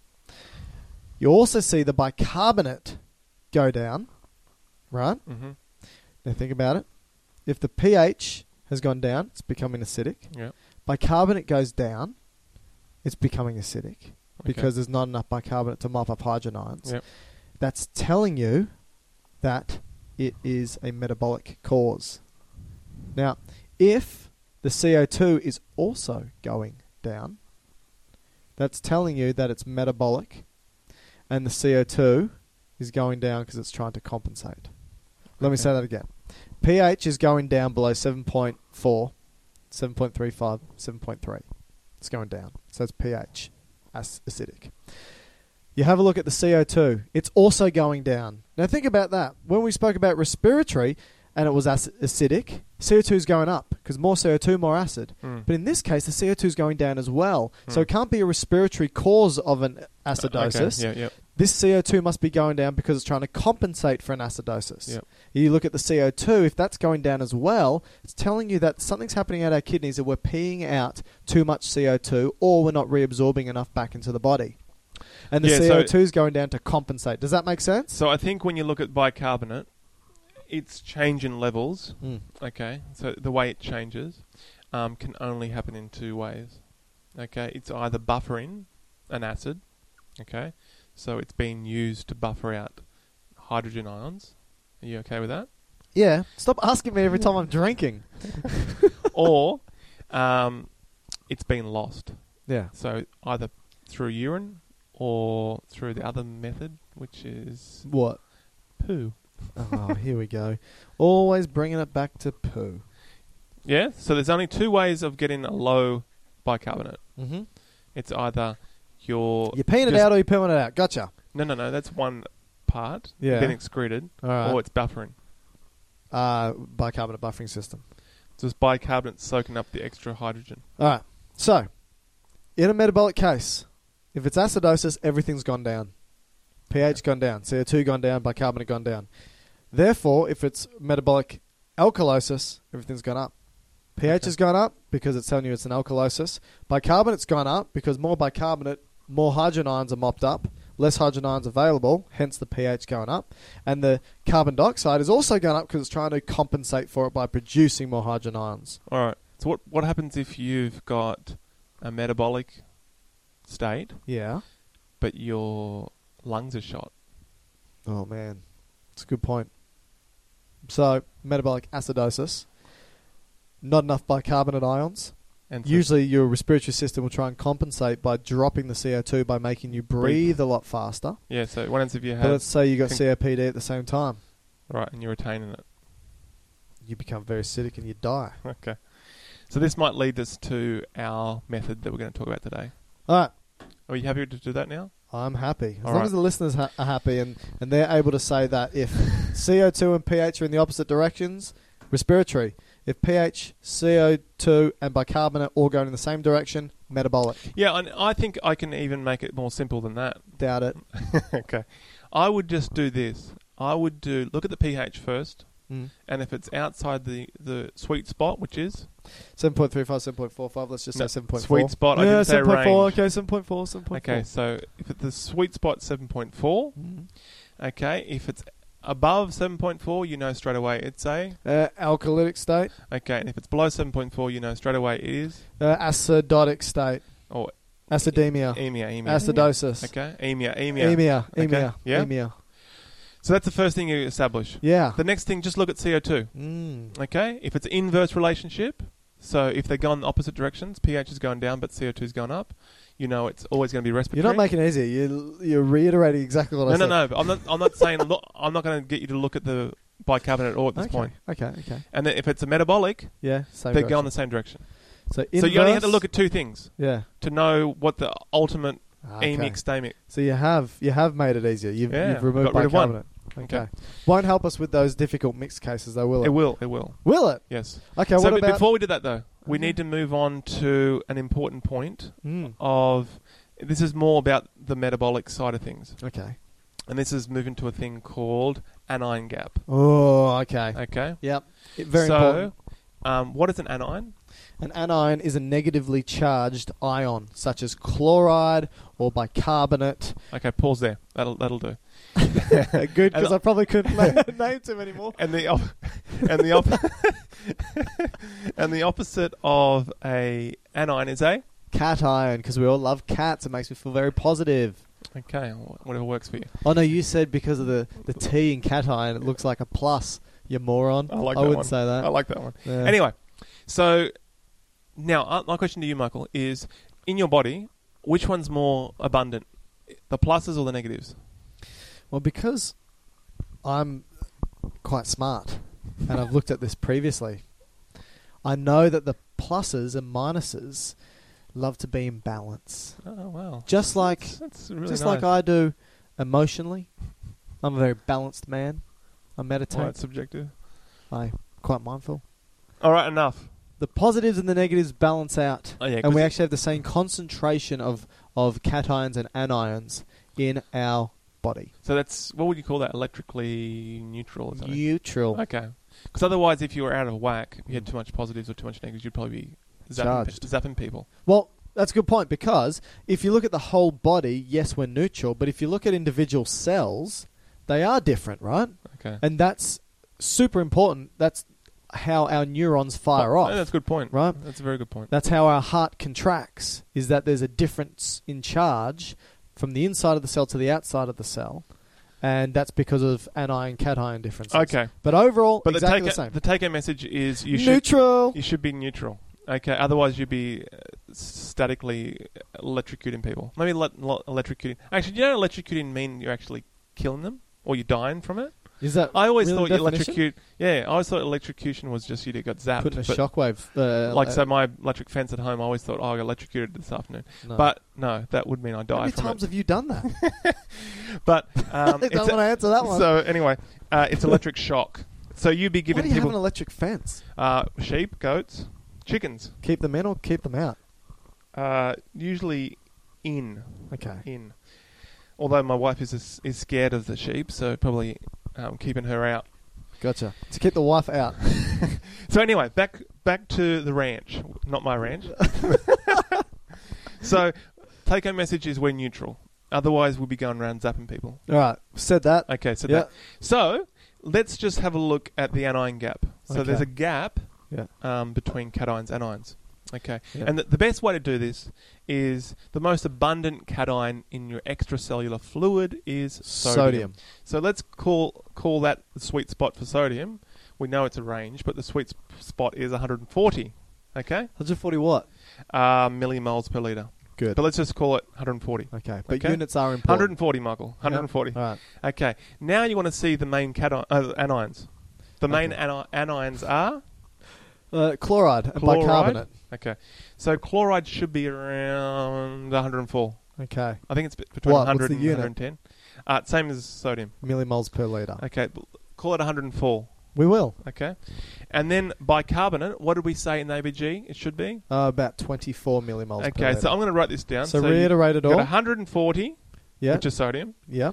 You also see the bicarbonate go down, right? Mhm. Now think about it. If the pH has gone down, it's becoming acidic. Yeah. Bicarbonate goes down, it's becoming acidic Okay. because there's not enough bicarbonate to mop up hydrogen ions. Yep. That's telling you that it is a metabolic cause. Now, if the C O two is also going down, that's telling you that it's metabolic, and the C O two is going down because it's trying to compensate. Let me Okay. say that again. pH is going down below seven point four, seven point three five, seven point three. It's going down. So it's pH, ac- acidic. You have a look at the C O two. It's also going down. Now think about that. When we spoke about respiratory and it was ac- acidic, C O two is going up because more C O two, more acid. Mm. But in this case, the C O two is going down as well. So Mm. it can't be a respiratory cause of an acidosis. Okay. Yeah, yeah. This C O two must be going down because it's trying to compensate for an acidosis. Yep. You look at the C O two, if that's going down as well, it's telling you that something's happening at our kidneys, that we're peeing out too much C O two or we're not reabsorbing enough back into the body. And the Yeah, C O two so- is going down to compensate. Does that make sense? So I think when you look at bicarbonate, its change in levels, Mm. okay, so the way it changes um, can only happen in two ways. Okay, it's either buffering an acid, okay, so it's being used to buffer out hydrogen ions. Are you okay with that? Yeah. Stop asking me every time I'm drinking. Or um, it's been lost. Yeah. So either through urine or through the other method, which is What? poo. Oh, here we go. Always bringing it back to poo. Yeah, so there's only two ways of getting a low bicarbonate. Mm-hmm. It's either you're... You're peeing it just- out or you're pooing it out. Gotcha. No, no, no, that's one part, Yeah. getting excreted, All right. or it's buffering. Uh, bicarbonate buffering system. So it's bicarbonate soaking up the extra hydrogen. All right. So, in a metabolic case, if it's acidosis, everything's gone down. pH gone down. C O two gone down. Bicarbonate gone down. Therefore, if it's metabolic alkalosis, everything's gone up. pH Okay. has gone up because it's telling you it's an alkalosis. Bicarbonate's gone up because more bicarbonate, more hydrogen ions are mopped up. Less hydrogen ions available, hence the pH going up. And the carbon dioxide is also going up because it's trying to compensate for it by producing more hydrogen ions. All right. So what what happens if you've got a metabolic state, Yeah. but your lungs are shot? Oh, man. It's a good point. So, metabolic acidosis, not enough bicarbonate ions. And so Usually your respiratory system will try and compensate by dropping the C O two by making you breathe a lot faster. yeah. So what happens if you But have let's say you got con- C O P D at the same time. right and you're retaining it? You become very acidic and you die. Okay. So this might lead us to our method that we're going to talk about today. All right. Are you happy to do that now? I'm happy. As All long right. as the listeners ha- are happy and, and they're able to say that if C O two and pH are in the opposite directions, respiratory. If pH, C O two and bicarbonate all going in the same direction, metabolic. Yeah, and I think I can even make it more simple than that. Doubt it. Okay. I would just do this. I would do look at the pH first, Mm. and if it's outside the, the sweet spot, which is seven point three five, seven point four five, let's just No, say seven point four. sweet spot, I Yeah, didn't say seven point four, range. okay, seven point four, seven point four. okay. So if it, the sweet spot's seven point four, Mm. okay. If it's above seven point four, you know straight away it's a Uh, alkalytic state, okay. And if it's below seven point four, you know straight away it is uh, acidotic state, or acidemia, emia, emia, acidosis, Okay, emia, emia. emia, Okay, emia, yeah. emia. So that's the first thing you establish. Yeah. The next thing, just look at C O two. Mm. Okay, if it's inverse relationship, so if they go in opposite directions, pH is going down, but C O two is going up. You know, it's always going to be respiratory. You're not making it easy. You're, you're reiterating exactly what I No, said. no, no. But I'm not. I'm not saying. Look, I'm not going to get you to look at the bicarbonate at all at this Okay, point. okay, okay. And then if it's a metabolic, Yeah, same they direction. go in the same direction. So, So you only have to inverse- look at two things Yeah. to know what the ultimate Okay. emic stamic. So you have you have made it easier. You've, Yeah, you've removed got rid of one. bicarbonate. Okay. Okay. Won't help us with those difficult mixed cases, though, will it? It will. It will. Will it? Yes. Okay. so what but about? before we do that, though, we Okay. need to move on to an important point Mm. of. This is more about the metabolic side of things, Okay. and this is moving to a thing called anion gap. Oh, okay. Okay. Yep. It- very so, important. Um, what is an anion? An anion is a negatively charged ion, such as chloride or bicarbonate. Okay, pause there. That'll that'll do. Good, because And- I probably couldn't na- name too many more. And the op- and the op- and the opposite of a anion is a Cation, because we all love cats. It makes me feel very positive. okay. wh- Whatever works for you. Oh no, you said because of the, the T in cation, it looks like a plus. You moron. I like I that wouldn't one. say that. I like that one. Yeah. Anyway, so now uh, my question to you, Michael, is: in your body, which one's more abundant, the pluses or the negatives? Well, because I'm quite smart, and I've looked at this previously, I know that the pluses and minuses love to be in balance. Oh, wow. Just like, That's, that's really just nice. like I do emotionally. I'm a very balanced man. I meditate. Quite subjective. I'm quite mindful. All right, enough. The positives and the negatives balance out. Oh, yeah, and we 'cause- actually have the same concentration of, of cations and anions in our body. So that's, what would you call that? Electrically neutral or something? Neutral. Okay. Because otherwise, if you were out of whack, if you had too much positives or too much negatives, you'd probably be zapping, Charged. zapping people. Well, that's a good point, because if you look at the whole body, yes, we're neutral, but if you look at individual cells, they are different, right? Okay. And that's super important. That's how our neurons fire Oh, off. That's a good point. Right? That's a very good point. That's how our heart contracts, is that there's a difference in charge from the inside of the cell to the outside of the cell. And that's because of anion cation differences. Okay. But overall, But exactly the, the take same. the take-home message is you should Neutral. you should be neutral. Okay. Otherwise, you'd be uh, statically electrocuting people. Maybe le- le- electrocuting. Actually, do you know electrocuting mean you're actually killing them or you're dying from it? Is that I always really thought the definition? electrocute. Yeah, I always thought electrocution was just you got zapped. Putting a but shockwave. Uh, like uh, so, my electric fence at home. I always thought, oh, I got electrocuted this afternoon. no. But no, that would mean I How die many from times it. have you done that? But um, I it's don't a- want to answer that one. So anyway, uh, it's electric shock. So you'd be Why giving do you have an people electric fence? uh, sheep, goats, chickens. Keep them in or keep them out? Uh, usually in Okay. in. Although my wife is is scared of the sheep, so probably um, keeping her out. Gotcha. To keep the wife out. So anyway, back back to the ranch, not my ranch. So take home message is we're neutral. Otherwise, we'll be going around zapping people. All right. Said that. Okay, so Yeah. that. So let's just have a look at the anion gap. So Okay. there's a gap Yeah. um, between cations and anions. Okay, Yeah. and the, the best way to do this is the most abundant cation in your extracellular fluid is sodium. Sodium. So let's call call that the sweet spot for sodium. We know it's a range, but the sweet sp- spot is one hundred forty. Okay, one hundred forty what? uh, millimoles per liter. Good. But let's just call it one hundred forty. Okay. But Okay. units are one important. hundred forty, Michael. one hundred forty. Yep. All right. Okay. Now you want to see the main cation, uh, anions. The main Okay. ani- anions are Uh, chloride and chloride. bicarbonate. Okay. So chloride should be around one hundred four. Okay. I think it's be- between What? What's one hundred the and unit? one hundred ten. Uh, same as sodium. Millimoles per litre. Okay. b- Call it one hundred four. We will. Okay. And then bicarbonate, what did we say in A B G it should be? Uh, about twenty-four millimoles per Okay, litre. so I'm going to write this down. So you- reiterate it you've got all. one hundred forty, Yeah. which is sodium, Yeah.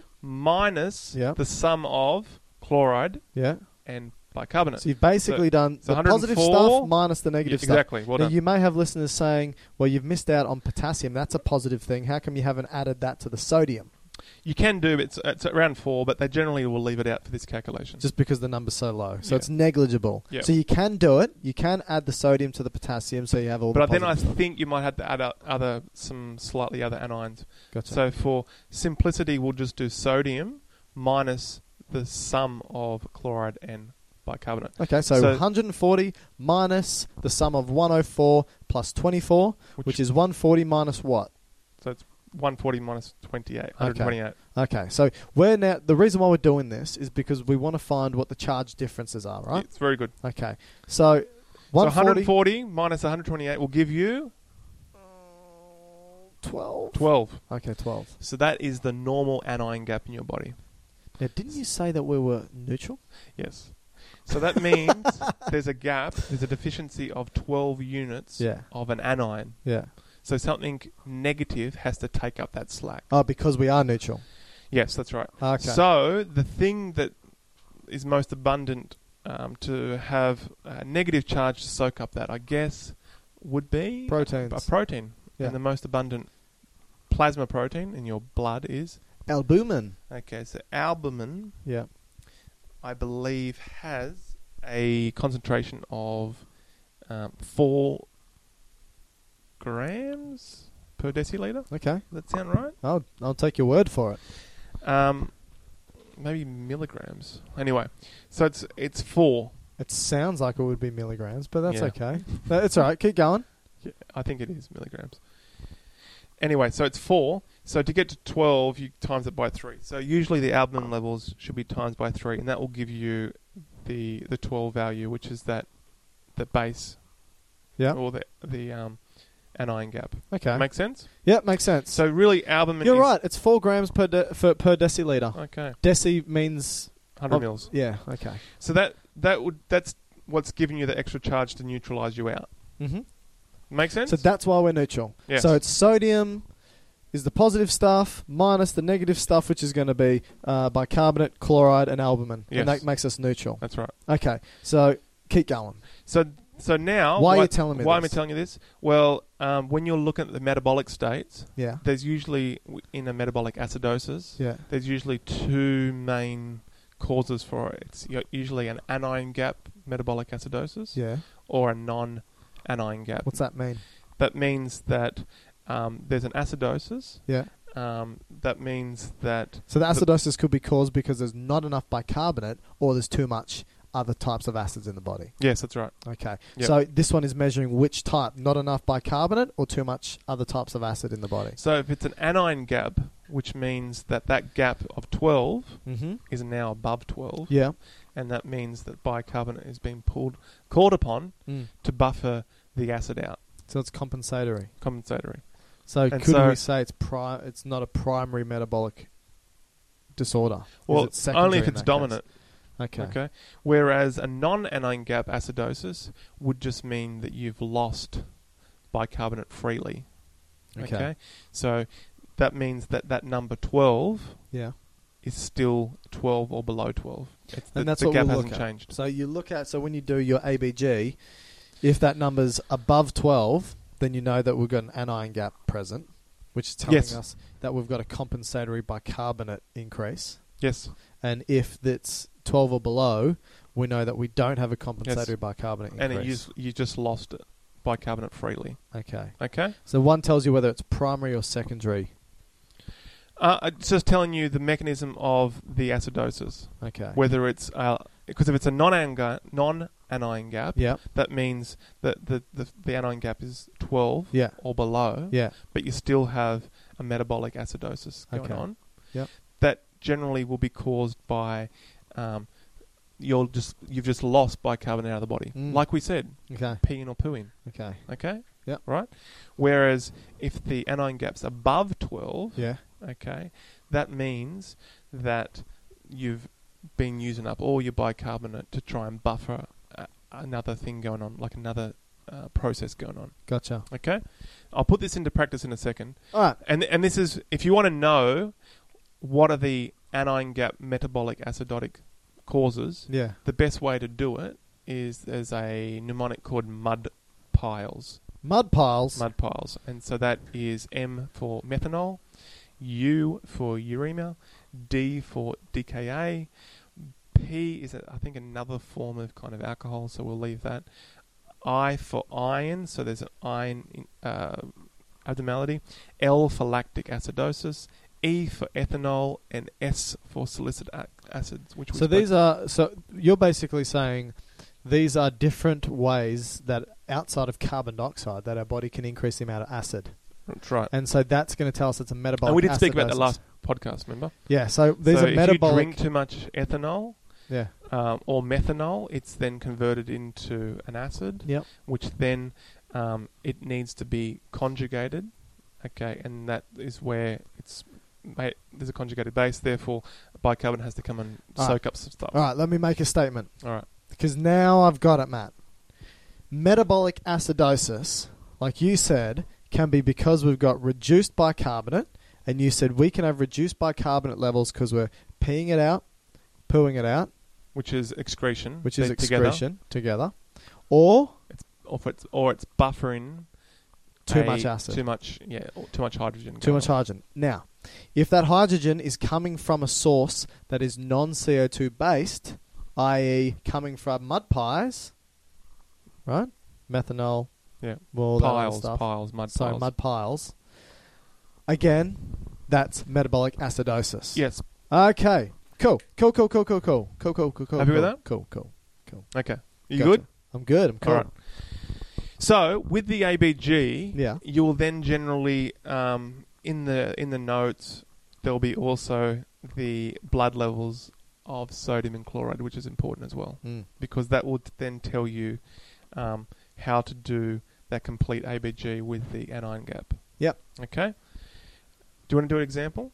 minus Yeah. the sum of chloride Yeah. and bicarbonate. So you've basically So- done so the positive one hundred four stuff minus the negative Yeah, stuff. exactly. Well now, done. you may have listeners saying, well, you've missed out on potassium. That's a positive thing. How come you haven't added that to the sodium? You can do, it's, it's around four, but they generally will leave it out for this calculation. Just because the number's so low. So Yeah. it's negligible. Yeah. So you can do it. You can add the sodium to the potassium so you have all But the then I positive stuff. think you might have to add o- other some slightly other anions. Gotcha. So for simplicity, we'll just do sodium minus the sum of chloride and bicarbonate. Okay, so, So- one hundred forty minus the sum of one hundred four plus twenty-four, which, Which- is one hundred forty minus what? So it's one hundred forty minus twenty-eight, one hundred twenty-eight. Okay, so we're now the reason why we're doing this is because we want to find what the charge differences are, right? It's very good. Okay, so So one one hundred forty minus one hundred twenty-eight will give you twelve. twelve. Okay, twelve. So that is the normal anion gap in your body. Now, didn't you say that we were neutral? Yes. So that means there's a gap, there's a deficiency of twelve units Yeah. of an anion. Yeah. So something negative has to take up that slack. Oh, because we are neutral. Yes, that's right. Okay. So the thing that is most abundant um, to have a negative charge to soak up that, I guess, would be Proteins. A, a protein. Yeah. And the most abundant plasma protein in your blood is... Albumin. Okay, so albumin, Yeah. I believe, has a concentration of um, four grams per deciliter. Okay. Does that sound right? I'll I'll take your word for it. Um, maybe milligrams. Anyway, so it's it's four. It sounds like it would be milligrams, but that's Yeah. okay. That's all right. Keep going. Yeah, I think it is milligrams. anyway, so it's four. So to get to twelve, you times it by three. So usually the albumin levels should be times by three, and that will give you the the twelve value, which is that the base, Yeah. or the the um, anion gap. Okay. Make sense? Yeah, makes sense. So really, albumin. You're is, right. It's four grams per de- for, per deciliter. Okay. Deci means one hundred oh, mils. Yeah. Okay. So that that would that's what's giving you the extra charge to neutralize you out. Mm-hmm. Make sense? So that's why we're neutral. Yes. So it's sodium is the positive stuff minus the negative stuff, which is going to be uh, bicarbonate, chloride, and albumin, Yes. and that makes us neutral. That's right. Okay. So keep going. So so now Why are why, you telling me why this? am I telling you this? Well, um, when you're looking at the metabolic states, Yeah. there's usually w- in a metabolic acidosis, Yeah. there's usually two main causes for it. It's u- usually an anion gap metabolic acidosis Yeah. or a non-anion gap. What's that mean? That means that um, there's an acidosis. Yeah. Um, that means that So the acidosis could be caused because there's not enough bicarbonate or there's too much other types of acids in the body. yes, that's right. Okay. Yep. So this one is measuring which type, not enough bicarbonate or too much other types of acid in the body. So if it's an anion gap, which means that that gap of twelve Mm-hmm. is now above twelve, Yeah. and that means that bicarbonate is being pulled, called upon Mm. to buffer the acid out, So it's compensatory. compensatory. So And could so- we say it's pri- It's not a primary metabolic disorder? Is Well, it secondary only if in it's that dominant. case? Okay. Okay. Whereas a non-anion gap acidosis would just mean that you've lost bicarbonate freely. Okay. Okay. So that means that that number twelve Yeah. is still twelve or below twelve. It's the, And that's the what gap we'll look hasn't at. changed. So you look at so when you do your A B G, if that number's above twelve, then you know that we've got an anion gap present, which is telling Yes. us that we've got a compensatory bicarbonate increase. Yes. And if it's twelve or below, we know that we don't have a compensatory bicarbonate And increase. it, you, you just lost it, bicarbonate freely. Okay. Okay. So one tells you whether it's primary or secondary. Uh, it's just telling you the mechanism of the acidosis. Okay. Whether it's uh, because if it's a non-anion ga- non-anion gap, Yeah. that means that the, the the anion gap is twelve Yeah. or below. Yeah. But you still have a metabolic acidosis going Okay. on. Yep. That generally will be caused by um, you're just you've just lost bicarbonate out of the body, Mm. like we said, Okay. peeing or pooing. Okay. Okay. Yep. Right. Whereas if the anion gap's above twelve, Yeah. okay, that means that you've been using up all your bicarbonate to try and buffer uh, another thing going on, like another uh, process going on. Gotcha. Okay, I'll put this into practice in a second. All right. And and this is if you want to know what are the anion gap metabolic acidotic causes, Yeah. the best way to do it is there's a mnemonic called mud piles. Mud piles. Mud piles, and so that is M for methanol, U for uremia, D for D K A, P is I think another form of kind of alcohol, so we'll leave that. I for iron, so there's an iron in, uh, abnormality. L for lactic acidosis, E for ethanol, and S for salicylic ac- acids. Which we So spoke- these are so you're basically saying these are different ways that outside of carbon dioxide that our body can increase the amount of acid, That's right. and so that's going to tell us it's a metabolic. And we did speak about that acidosis. last podcast, remember? Yeah. So these so are if metabolic. you drink too much ethanol, yeah. um, or methanol, it's then converted into an acid, Yep. which then um, it needs to be conjugated. Okay, and that is where it's made, there's a conjugated base. Therefore, bicarbonate has to come and All soak right. up some stuff. All right. Let me make a statement All right. because now I've got it, Matt. Metabolic acidosis, like you said, can be because we've got reduced bicarbonate, and you said we can have reduced bicarbonate levels because we're peeing it out, pooing it out, Which is excretion, which is they're together. excretion together, or or if it's or it's buffering too a- much acid. too much, yeah, or too much hydrogen, Too going much on. hydrogen. Now, if that hydrogen is coming from a source that is non C O two based, that is coming from mud pies, right? Methanol, Yeah, all that other piles, stuff. piles, mud so piles. mud piles. Again, that's metabolic acidosis. Yes. Okay. Cool. Cool, cool, cool, cool, cool. Cool, cool, cool, cool. Happy with cool. that? Cool, cool. Okay. You Gotcha. good? I'm good. I'm cool. All right. So with the A B G, Yeah. you will then generally um, in the in the notes there'll be also the blood levels of sodium and chloride, which is important as well, Mm. because that will then tell you um, how to do that complete A B G with the anion gap. Yep. Okay. Do you want to do an example?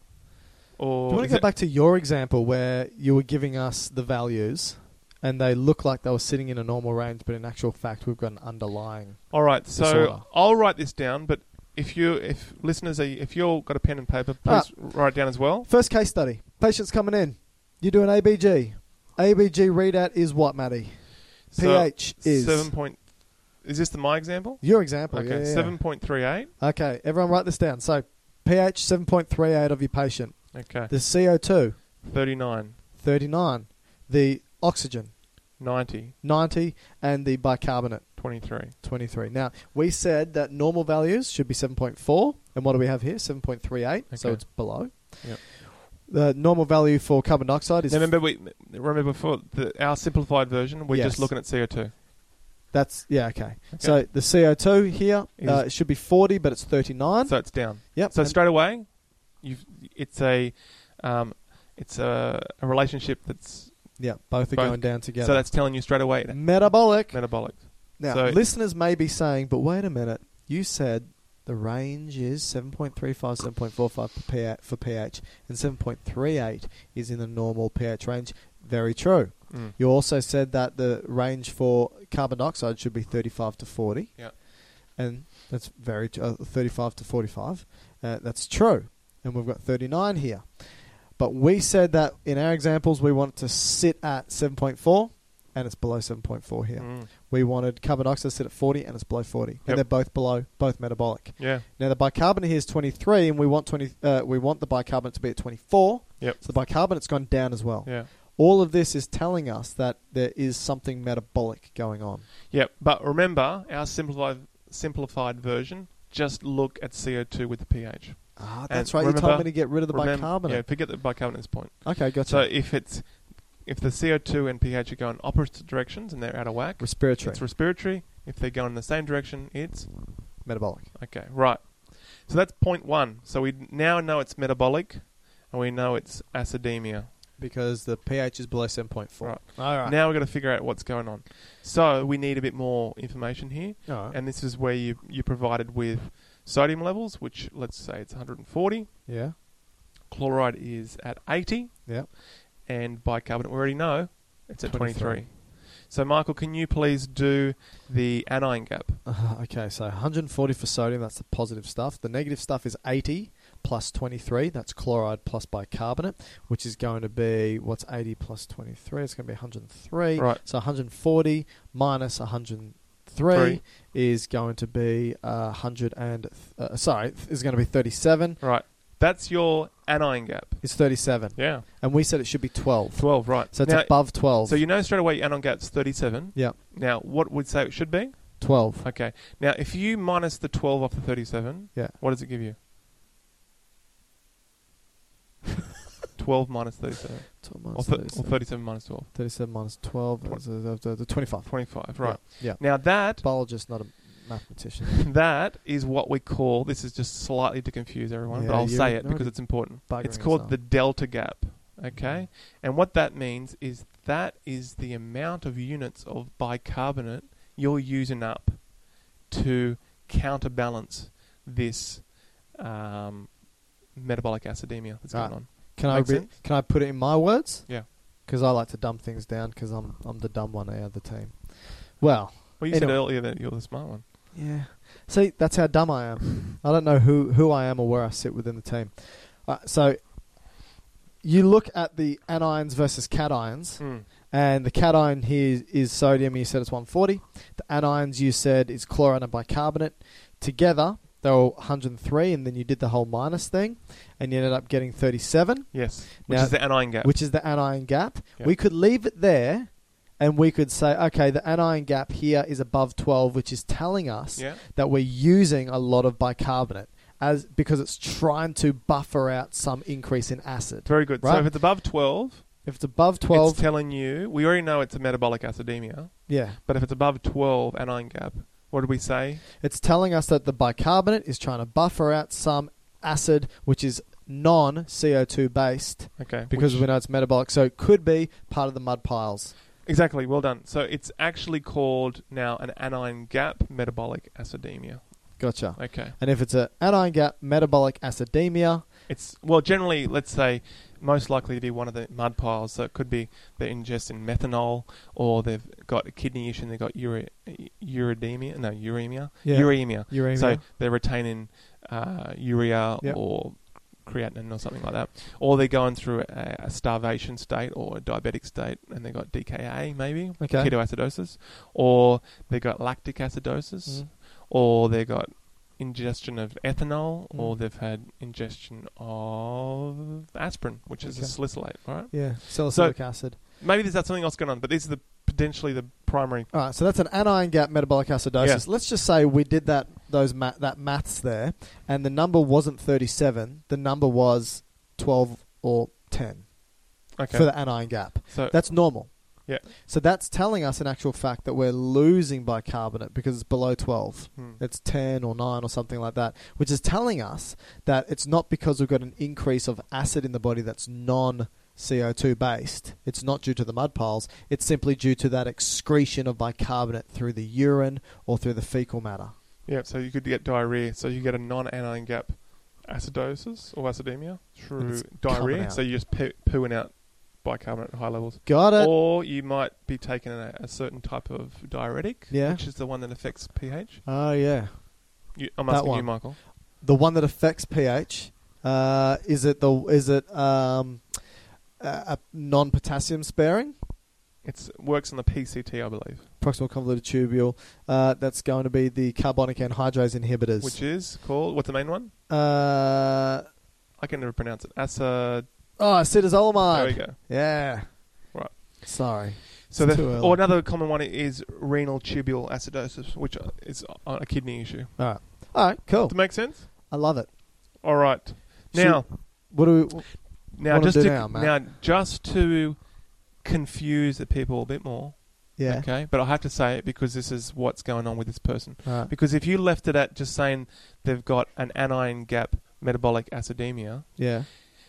Or Do you want is to go it- back to your example where you were giving us the values and they look like they were sitting in a normal range, but in actual fact we've got an underlying... All right, so disorder. I'll write this down, but if you, if listeners, are, if you've got a pen and paper, please write it down as well. First case study. Patient's coming in. You do an A B G. A B G readout is what, Matty? So pH is... seven point. Is this the my example? Your example, Okay, yeah, yeah. seven point three eight. Okay, everyone write this down. So, pH seven point three eight of your patient. Okay, The C O two, thirty-nine, thirty-nine. The oxygen, ninety, ninety. And the bicarbonate, twenty-three. twenty-three. Now, we said that normal values should be seven point four. And what do we have here? seven point three eight. So Okay. it's below. Yep. The normal value for carbon dioxide is... Now remember, we remember before the, our simplified version. We're Yes. just looking at C O two. That's... Yeah, okay. Okay. So the C O two here, Is- uh, it should be forty, but it's thirty-nine. So it's down. Yep. So and- straight away, you've it's a um, it's a, a relationship that's Yeah, both are both- going down together. so that's telling you straight away metabolic. metabolic. Now, So- listeners may be saying, but wait a minute, you said the range is seven point three five, seven point four five for pH, for pH, and seven point three eight is in the normal pH range. Very true. Mm. You also said that the range for carbon dioxide should be thirty-five to forty. Yeah. And that's very tr- uh, thirty-five to forty-five. Uh, that's true. And we've got thirty-nine here. But we said that in our examples we want it to sit at seven point four, and it's below seven point four here. Mm. We wanted carbon dioxide to sit at forty, and it's below forty. Yep. And they're both below, both metabolic. Yeah. Now the bicarbonate here is twenty-three, and we want twenty. Uh, we want the bicarbonate to be at twenty-four. Yep. So the bicarbonate's gone down as well. Yeah. All of this is telling us that there is something metabolic going on. Yep. But remember, our simplified simplified version. Just look at C O two with the pH. Ah, And that's right. You told remember- me to get rid of the Remem- Yeah, bicarbonate. forget the bicarbonate at this point. Okay, gotcha. So if it's if the C O two and pH are going opposite directions and they're out of whack, Respiratory, it's respiratory. If they go in the same direction, it's metabolic. okay. Right. So that's point one. So we now know it's metabolic, and we know it's acidemia. Because the pH is below seven point four. Right. All right. Now we've got to figure out what's going on. So we need a bit more information here, All right. and this is where you you provided with sodium levels, which let's say it's one hundred forty. Yeah. Chloride is at eighty. Yeah. And bicarbonate, we already know it's at twenty-three. twenty-three. So, Michael, can you please do the anion gap? Uh, okay, so one hundred forty for sodium, that's the positive stuff. The negative stuff is eighty plus twenty-three, that's chloride plus bicarbonate, which is going to be, what's eighty plus twenty-three? It's going to be one hundred three. Right. So one hundred forty minus one hundred three Three. is going to be uh, one hundred and, uh, sorry, is going to be thirty-seven. Right. That's your anion gap. It's thirty-seven. Yeah. And we said it should be twelve. twelve, right. So it's now, above twelve. So you know straight away your anion gap's thirty-seven. Yeah, Now, what would say it should be? twelve. Okay. Now, if you minus the twelve off the thirty-seven, Yeah. what does it give you? twelve minus thirty-seven. twelve Or, minus th- or thirty-seven. thirty-seven minus twelve. thirty-seven minus twelve, Twen- is, uh, the, the twenty-five. twenty-five, right. Yeah. Now, that Biologist, not a mathematician. that is what we call, this is just slightly to confuse everyone, Yeah, but I'll you're say it already because it's important. buggering It's called us the up. delta gap, okay? And what that means is that is the amount of units of bicarbonate you're using up to counterbalance this um, metabolic acidemia that's Right. going on. Can I Makes re- sense? can I put it in my words? Yeah. Because I like to dumb things down because I'm I'm the dumb one out of the team. Well, Well, you said Anyway. earlier that you're the smart one. yeah. See, that's how dumb I am. I don't know who, who I am or where I sit within the team. Uh, so you look at the anions versus cations, Mm. and the cation here is sodium. You said it's one forty. The anions you said is chloride and bicarbonate. Together, they were one hundred three, and then you did the whole minus thing, and you ended up getting thirty-seven, Yes, which Now- is the anion gap. which is the anion gap. Yep. We could leave it there, and we could say, okay, the anion gap here is above twelve, which is telling us yeah. that we're using a lot of bicarbonate as because it's trying to buffer out some increase in acid. Very good. So Right. if it's above twelve, If it's above twelve, it's telling you, we already know it's a metabolic acidemia, yeah, but if it's above twelve anion gap, What did we say? It's telling us that the bicarbonate is trying to buffer out some acid which is non-C O two based Okay. because which- we know it's metabolic, so it could be part of the mud piles. Exactly, well done. So it's actually called now an anion gap metabolic acidemia. Gotcha. Okay. And if it's an anion gap metabolic acidemia, It's, well, generally, let's say, most likely to be one of the mud piles. So it could be they're ingesting methanol, or they've got a kidney issue and they've got ure, uridemia, no, uremia. Yeah. Uremia. uremia. So they're retaining uh, urea Yep. or creatinine or something like that. Or they're going through a, a starvation state or a diabetic state and they've got D K A maybe, Okay. ketoacidosis. Or they've got lactic acidosis. Mm. Or they've got ingestion of ethanol, Mm. or they've had ingestion of aspirin, which is a Okay. salicylate, right? Yeah, salicylic acid. Maybe there's something else going on, but these are the potentially the primary. All right, so that's an anion gap metabolic acidosis. Yeah. Let's just say we did that those ma- that maths there, and the number wasn't thirty-seven. The number was twelve or ten Okay. for the anion gap. So That's normal. yeah. So that's telling us in actual fact that we're losing bicarbonate because it's below twelve. Hmm. It's ten or nine or something like that, which is telling us that it's not because we've got an increase of acid in the body that's non-C O two based. It's not due to the mud piles. It's simply due to that excretion of bicarbonate through the urine or through the fecal matter. Yeah, so you could get diarrhea. So you get a non-anion gap acidosis or acidemia through it's coming diarrhea. out. So you're just poo- pooing out bicarbonate at high levels. Got it. Or you might be taking a, a certain type of diuretic, Yeah. which is the one that affects pH. Oh, yeah. You, I'm That asking one. you, Michael. The one that affects pH, uh, is it the is it um, a, a non-potassium sparing? It works on the P C T, I believe, Proximal convoluted tubule. Uh, that's going to be the carbonic anhydrase inhibitors. which is called, what's the main one? Uh, I can never pronounce it. Acid. oh, acetazolamide. There we go. Yeah. Right. Sorry. So It's the, too early. or another common one is renal tubule acidosis, which is a kidney issue. All right. All right. Cool. Does it make sense? I love it. All right. Should- Now, What do we? now wanna just do to now, Matt? now just to confuse the people a bit more. Yeah. Okay, but I have to say it because this is what's going on with this person. All right. Because if you left it at just saying they've got an anion gap metabolic acidemia, Yeah.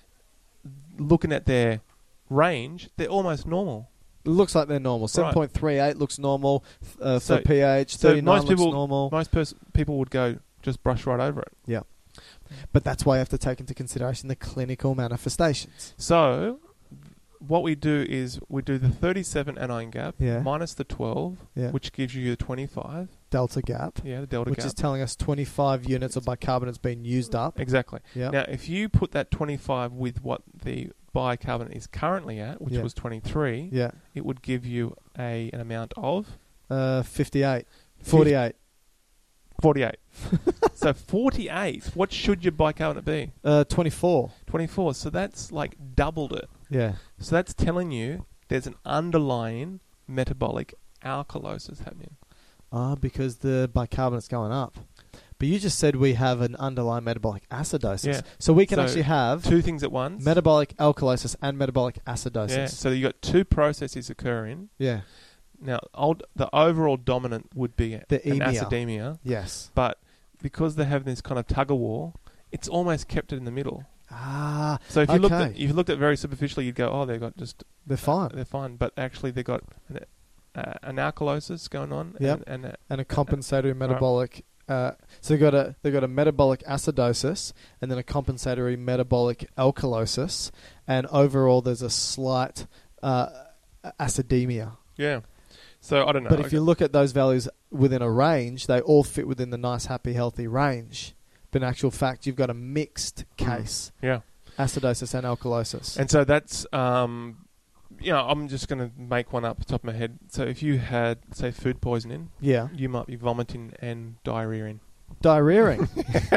looking at their range, they're almost normal. It looks like they're normal. seven point three eight looks normal uh, for So- pH. so thirty-nine most looks people- normal. Most pers- people would go just brush right over it. Yeah. But that's why you have to take into consideration the clinical manifestations. So what we do is we do the thirty-seven anion gap Yeah. minus the twelve, Yeah. which gives you the twenty-five. Delta gap, Yeah, the delta which gap. is telling us twenty-five units of bicarbonate's been used up. Exactly. Yeah. Now, if you put that twenty-five with what the bicarbonate is currently at, which Yeah. was twenty-three, Yeah. it would give you a an amount of Uh, fifty-eight. forty-eight. forty-eight. So forty-eight, what should your bicarbonate be? Uh, twenty-four. twenty-four. So that's like doubled it. Yeah. So that's telling you there's an underlying metabolic alkalosis happening. Ah, because the bicarbonate's going up. But you just said we have an underlying metabolic acidosis. Yeah. So we can So actually have Two things at once. metabolic alkalosis and metabolic acidosis. Yeah. So you got two processes occurring. Yeah. Now, old, the overall dominant would be The an emia. acidemia, Yes. but because they have this kind of tug of war, it's almost kept it in the middle. Ah, So if you looked at okay. if you looked at it very superficially, you'd go, oh, they've got just they're fine. they're fine, but actually they've got an, uh, an alkalosis going on. Yep. And, and a, And a compensatory metabolic. Uh, so they got a they got a metabolic acidosis and then a compensatory metabolic alkalosis, and overall there's a slight uh, acidemia. yeah. So I don't know. But if you look at those values within a range, they all fit within the nice, happy, healthy range. But in actual fact, you've got a mixed case: yeah. acidosis and alkalosis. And so that's, um, you know, I'm just going to make one up the top of my head. So if you had, say, food poisoning, yeah, you might be vomiting and diarrheaing. diarrheaing.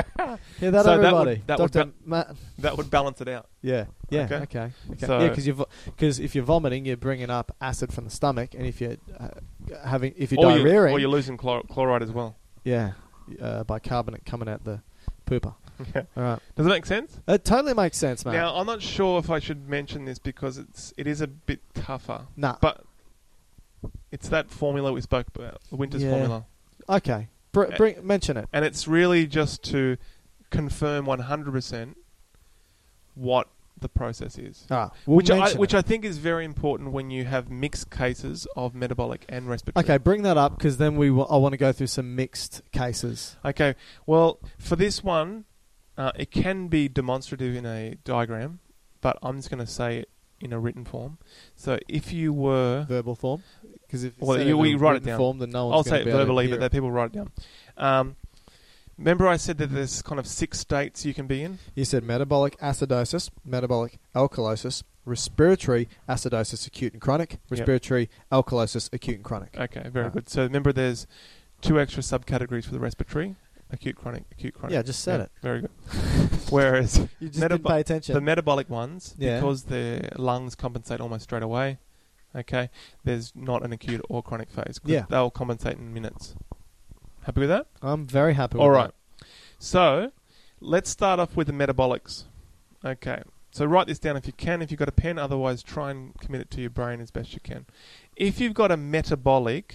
Hear that, So that would- everybody? that would Doctor ba- Matt. That would balance it out. Yeah, yeah, Okay. okay, okay. So- yeah, because you because if you're vomiting, you're bringing up acid from the stomach, and if you're uh, having if you're or, diarrheaing, you're, or you're losing chlor- chloride as well. yeah, uh, bicarbonate coming out the pooper. Yeah. All right, Does it make sense? it totally makes sense, mate. Now, I'm not sure if I should mention this because it's it is a bit tougher. nah, But it's that formula we spoke about, the Winter's Yeah. formula. okay, Br- bring, mention it. And it's really just to confirm one hundred percent what the process is. Ah, we'll which I mention which it. I think is very important when you have mixed cases of metabolic and respiratory. Okay, bring that up because then we w- I want to go through some mixed cases. Okay, well, for this one, uh, it can be demonstrative in a diagram, but I'm just going to say it in a written form. So if you were... Verbal form? Because if Well, said you, in we a write it written down. form, then no one's I'll gonna say it be able to verbally, hear but that people write it down. Um, remember I said that there's kind of six states you can be in? You said metabolic acidosis, metabolic alkalosis, respiratory acidosis, acute and chronic, respiratory alkalosis, acute and chronic. Okay, very Right. good. So remember there's two extra subcategories for the respiratory, acute, chronic, acute, chronic. Yeah, just said Yeah, it. Very good. Whereas You just Metab- didn't pay attention. the metabolic ones, Yeah. because their lungs compensate almost straight away, okay, there's not an acute or chronic phase. 'Cause Yeah. they'll compensate in minutes. Happy with that? I'm very happy with All right. that. So, let's start off with the metabolics. Okay. So write this down if you can, if you've got a pen. Otherwise, try and commit it to your brain as best you can. If you've got a metabolic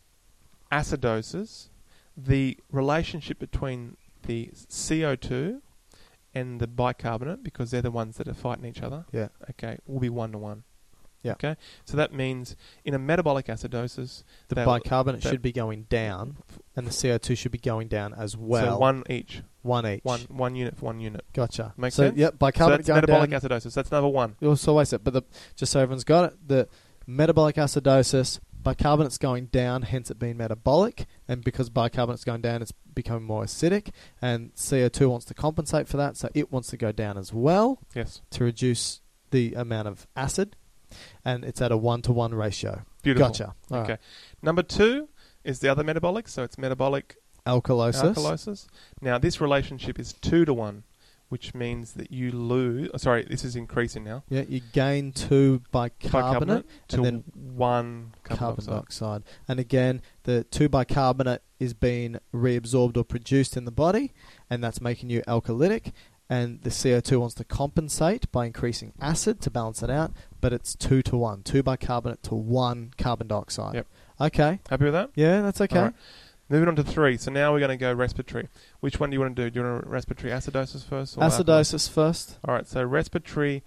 acidosis, the relationship between the C O two and the bicarbonate, because they're the ones that are fighting each other, Yeah. okay, will be one to one. Yeah. Okay. So that means in a metabolic acidosis, The they'll- bicarbonate that- should be going down, and the C O two should be going down as well. so one each, One each. one one unit for one unit. Gotcha. Makes so, sense? Yep, So bicarbonate that's going metabolic down. acidosis. That's number one. Also, wait a sec, but the, just so everyone's got it, the metabolic acidosis, bicarbonate's going down, hence it being metabolic, and because bicarbonate's going down, it's becoming more acidic, and C O two wants to compensate for that, so it wants to go down as well Yes. to reduce the amount of acid, and it's at a one-to-one ratio. Beautiful. Gotcha. All Okay. right. Number two is the other metabolic, so it's metabolic Alkalosis. alkalosis. Now, this relationship is two to one, which means that you lose... Oh, sorry, this is increasing now. Yeah, you gain two bicarbonate, to and then one carbon, carbon dioxide. dioxide. And again, the two bicarbonate is being reabsorbed or produced in the body, and that's making you alkalytic. And the C O two wants to compensate by increasing acid to balance it out, but it's two to one, two bicarbonate to one carbon dioxide. Yep. Okay. Happy with that? Yeah, that's okay. All right. Moving on to three. So now we're going to go respiratory. Which one do you want to do? Do you want to respiratory acidosis first? Or Acidosis first. All right. So respiratory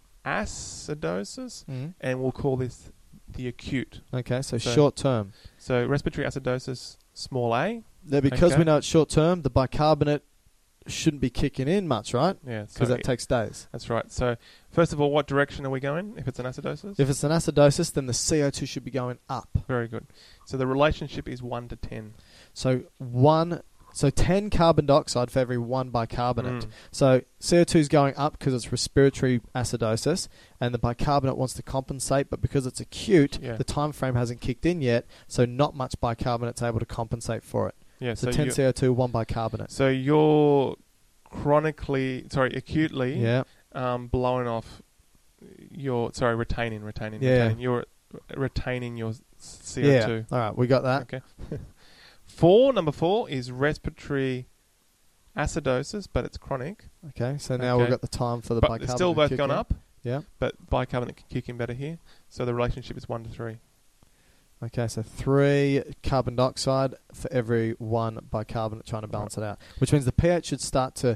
acidosis, Mm. and we'll call this the acute. Okay, so, So- short term. So respiratory acidosis, small a. Now, because Okay. we know it's short term, the bicarbonate shouldn't be kicking in much, right? Yeah. Because So that takes days. that's right. So first of all, what direction are we going if it's an acidosis? If it's an acidosis, then the C O two should be going up. Very good. So the relationship is one to ten. So one, so ten carbon dioxide for every one bicarbonate. Mm. So C O two is going up because it's respiratory acidosis, and the bicarbonate wants to compensate, but because it's acute, Yeah. the time frame hasn't kicked in yet, so not much bicarbonate's able to compensate for it. Yeah. So, So, ten you're, C O two, one bicarbonate. so you're chronically, sorry, acutely Yeah. um, blowing off your, sorry, retaining, retaining, Yeah. retaining. You're retaining your C O two. Yeah. All right, we got that. Okay. Four, number four is respiratory acidosis, but it's chronic. Okay, so now Okay. we've got the time for the but bicarbonate. it's still to both kick gone in. up, Yeah. but bicarbonate can kick in better here. So the relationship is one to three. Okay, so three carbon dioxide for every one bicarbonate, trying to balance it out, which means the pH should start to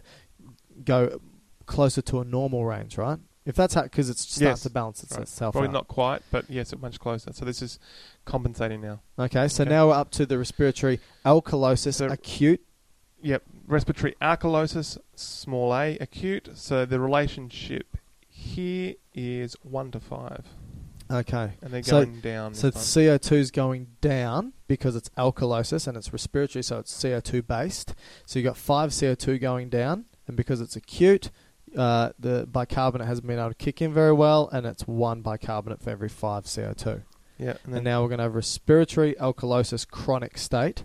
go closer to a normal range, right? If that's how, because it starts Yes. to balance Right. itself Probably out. not quite, but yes, it's much closer. So this is compensating now. Okay, so Okay. now we're up to the respiratory alkalosis So- acute. Yep, respiratory alkalosis, small a, acute. So the relationship here is one to five, Okay, and they're So- going down. so this the time. C O two is going down because it's alkalosis and it's respiratory, so it's C O two based. So you got five C O two going down, and because it's acute, uh, the bicarbonate hasn't been able to kick in very well, and it's one bicarbonate for every five C O two. Yeah, and then And now we're going to have respiratory alkalosis chronic state.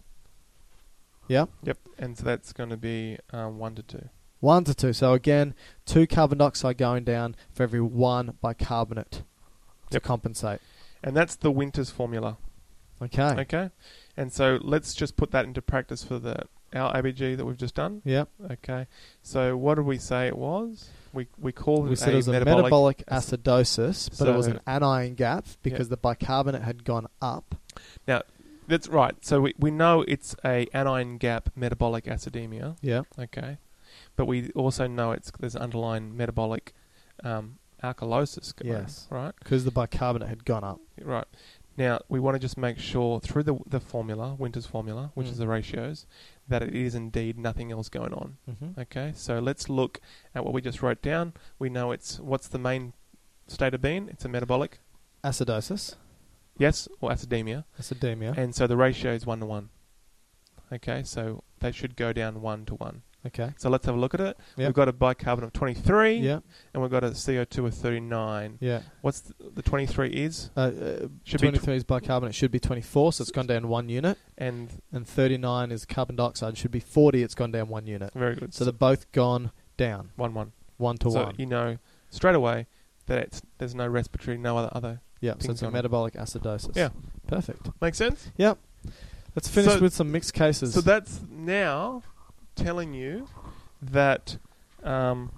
Yeah, yep, and so that's going to be um, one to two. one to two. So again, two carbon dioxide going down for every one bicarbonate to Yep. compensate. And that's the Winters formula. Okay. Okay, and so let's just put that into practice for the our A B G that we've just done. Yep. Okay, so what did we say it was? We we called We it said a it was a metabolic, metabolic ac- acidosis, but it was So- an anion gap because the bicarbonate had gone up. Now, That's right. So we, we know it's a anion gap metabolic acidemia. Yeah. Okay. But we also know it's there's underlying metabolic um, alkalosis going Yes. on, right? Because the bicarbonate had gone up. Right. Now, we want to just make sure through the the formula, Winter's formula, which Mm. is the ratios, that it is indeed nothing else going on. Mm-hmm. Okay? So let's look at what we just wrote down. We know it's, what's the main state of being? It's a metabolic, Acidosis. yes, or acidemia. Acidemia. And so the ratio is one to one. Okay? So they should go down one to one. Okay. So let's have a look at it. Yep. We've got a bicarbonate of twenty-three, Yeah. and we've got a C O two of thirty-nine. Yeah. What's the, the twenty-three is? Uh, uh, Should be tw- twenty-three is bicarbonate, should be twenty-four, so it's gone down one unit. And And thirty-nine is carbon dioxide, should be forty, it's gone down one unit. very good. So they're both gone down, one one. one to so one. you know straight away that it's there's no respiratory, no other other. Yeah, so things it's a on it. metabolic acidosis. Yeah. Perfect. Make sense? Yep. Let's finish So- with some mixed cases. So that's now telling you that um,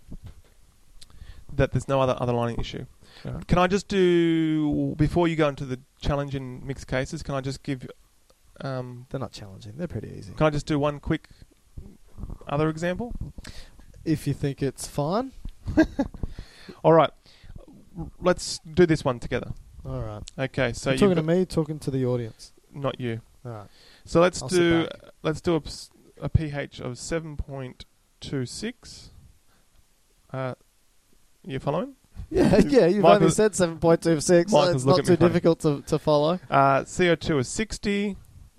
that there's no other underlying issue. Alright. Can I just do, before you go into the challenging mixed cases, can I just give, um, They're not challenging. They're pretty easy. can I just do one quick other example? If you think it's fine. All right. Let's do this one together. All right. Okay, so You're you've talking to got- me, talking to the audience. not you. All right. So let's I'll sit do back. let's do a, ps- a pH of seven point two six. Uh, you following? Yeah, yeah. You've Michael- only said seven point two six. So Michael's it's looking not at too me funny. difficult to, to follow. Uh, C O two is sixty,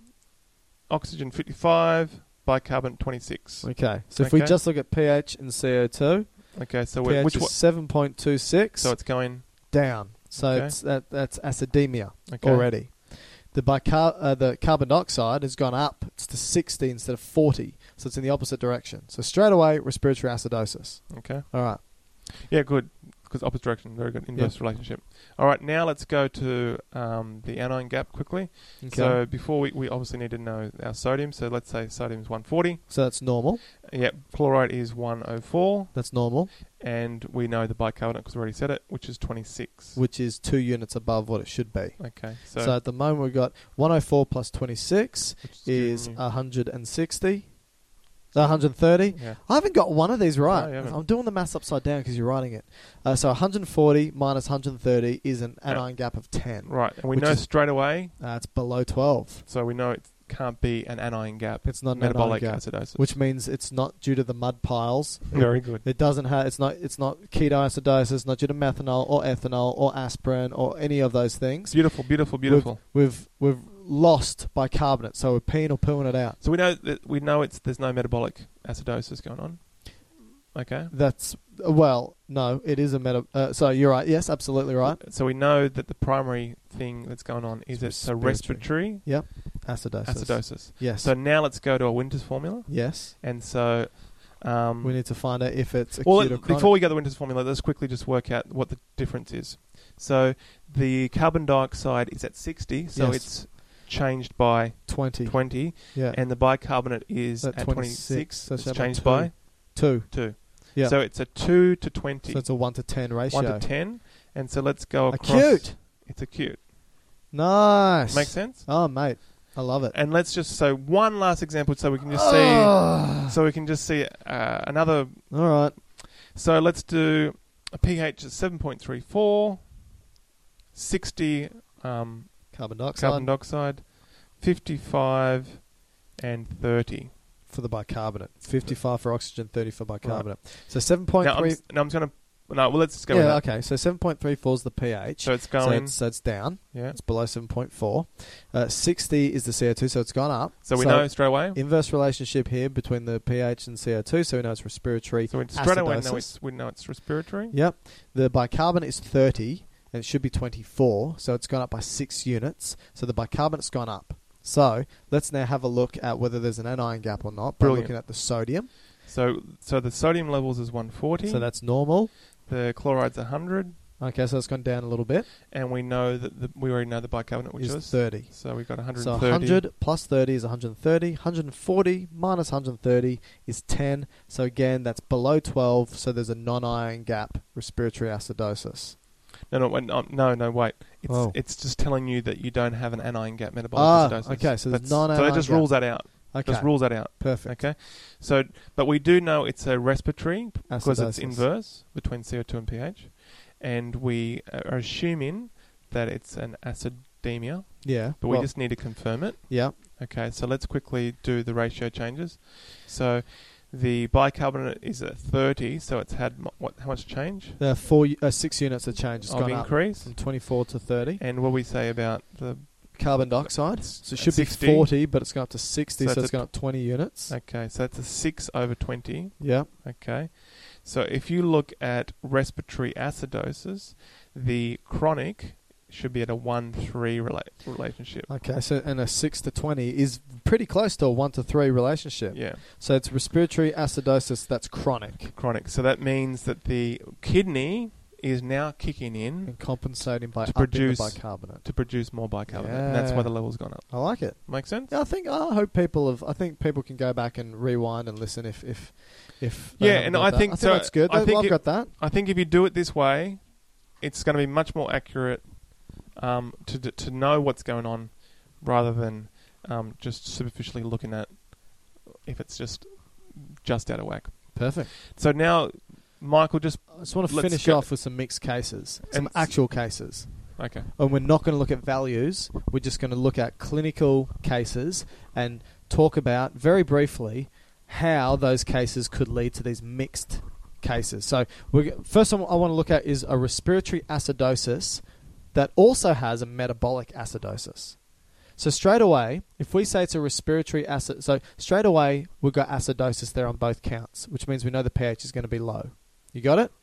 oxygen fifty-five, bicarbonate twenty-six. Okay. So if we Okay. just look at pH and C O two, Okay, so we're, pH which is one? seven point two six. So it's going down. So Okay. it's that that's acidemia okay. already. The bicar- uh, the carbon dioxide has gone up. It's to sixty instead of forty. So it's in the opposite direction. So straight away, respiratory acidosis. Okay. All right. Yeah, good. Because opposite direction, very good inverse relationship. All right, now let's go to um, the anion gap quickly. Okay. So before we, we obviously need to know our sodium. So let's say sodium is one forty. So that's normal. Yep, chloride is one oh four. That's normal, And we know the bicarbonate, because we already said it, which is twenty-six. which is two units above what it should be. Okay, so, So, at the moment we've got one oh four plus twenty-six which is giving you- one hundred sixty. one hundred thirty. yeah. I haven't got one of these right. No, you haven't. I'm doing the maths upside down because you're writing it. Uh, so one hundred forty minus one hundred thirty is an Yeah. anion gap of ten. Right, and we Which know is- straight away, Uh, it's below twelve. so we know it can't be an anion gap. It's not an metabolic anion gap, acidosis. which means it's not due to the mud piles. very good. It doesn't have. It's not. It's not ketoacidosis. Not due to methanol or ethanol or aspirin or any of those things. Beautiful, beautiful, beautiful. We've we've lost bicarbonate, so we're peeing or pooing it out. So we know that we know it's there's no metabolic acidosis going on. Okay. That's well, no, it is a meta. Uh, so you're right. Yes, absolutely right. So we know that the primary thing that's going on is It's it's a respiratory Yep, acidosis. acidosis. Yes. So now let's go to a Winter's formula, yes, and so um, we need to find out if it's acute well, or chronic. before we go to the Winter's formula, let's quickly just work out what the difference is. So the carbon dioxide is at sixty, so Yes. it's changed by twenty. twenty, Yeah, and the bicarbonate is At at twenty-six, twenty-six. so It's it's changed two. by two. two. Yeah. So it's a two to twenty. So it's a one to ten ratio. one to ten, and so let's go across. Acute. It's acute. Nice. Makes sense? Oh, mate, I love it. And let's just so one last example, so we can just Ah. see. So we can just see uh, another. All right. So let's do a pH of seven point three four, sixty um, Carbon dioxide carbon dioxide, fifty-five, and thirty. for the bicarbonate. Fifty-five for oxygen, thirty for bicarbonate. So seven point Now I'm, three. s- now I'm just gonna. No, well let's just go with Yeah. that. Okay. So seven point three four is the pH. So it's So going. it's, so it's down. yeah. It's below seven point four. Uh, sixty is the C O two, so it's gone up. So we know straight away. Inverse relationship here between the pH and C O two, so we know it's respiratory. So we straight away know acidosis. it's we know it's respiratory. Yep. The bicarbonate is thirty, and it should be twenty-four, so it's gone up by six units. So the bicarbonate's gone up. So let's now have a look at whether there's an anion gap or not by Brilliant. looking at the sodium. So so the sodium levels is one forty. So that's normal. The chloride's one hundred, Okay, so it's gone down a little bit. and we know that the, we already know the bicarbonate, which Is is thirty. So we got one hundred So thirty. one hundred plus thirty is one hundred thirty. one hundred forty minus one hundred thirty is ten. So again, that's below twelve, so there's a non-ion gap respiratory acidosis. No, no, wait, no, no, no, wait. It's Oh. it's just telling you that you don't have an anion gap metabolic Ah, acidosis. okay, so there's That's- non-anion So that just gap. rules that out. Okay. Just rules that out. Perfect. Okay. So, but we do know it's a respiratory because it's Acidosis. inverse between C O two and pH, and we are assuming that it's an acidemia, Yeah. but well, we just need to confirm it. Yeah. Okay, so let's quickly do the ratio changes. So the bicarbonate is at thirty, so it's had mo- what? How much change Uh, four, uh, six units of change. It's of gone increase? up from twenty-four to thirty. And what we say about the Carbon dioxide. So it At should be sixty. forty, but it's gone up to sixty, So so, it's it's a gone up twenty units. okay, so that's a six over twenty. Yeah. Okay, so if you look at respiratory acidosis, the chronic should be at a one three rela- relationship. Okay, so and a six to twenty is pretty close to a one to three relationship. Yeah, So it's respiratory acidosis that's chronic chronic. So that means that the kidney is now kicking in and compensating by To upping produce- the bicarbonate. to produce more bicarbonate, and that's why Yeah. the level's gone up. I like it. Make sense? Yeah, I think I hope people have. I think people can go back and rewind and listen if if if. they Yeah, haven't and got I that. think I think so- that's good. I I've think it- got that. I think if you do it this way, it's going to be much more accurate um, to d- to know what's going on, rather than um, just superficially looking at if it's just just out of whack. Perfect. So now, Michael, just I just want to Let's finish go- off with some mixed cases, some And- actual cases. okay. And we're not going to look at values. We're just going to look at clinical cases and talk about, very briefly, how those cases could lead to these mixed cases. So we're, g- first one I want to look at is a respiratory acidosis that also has a metabolic acidosis. So straight away, if we say it's a respiratory acid, so straight away we've got acidosis there on both counts, which means we know the pH is going to be low. You got it?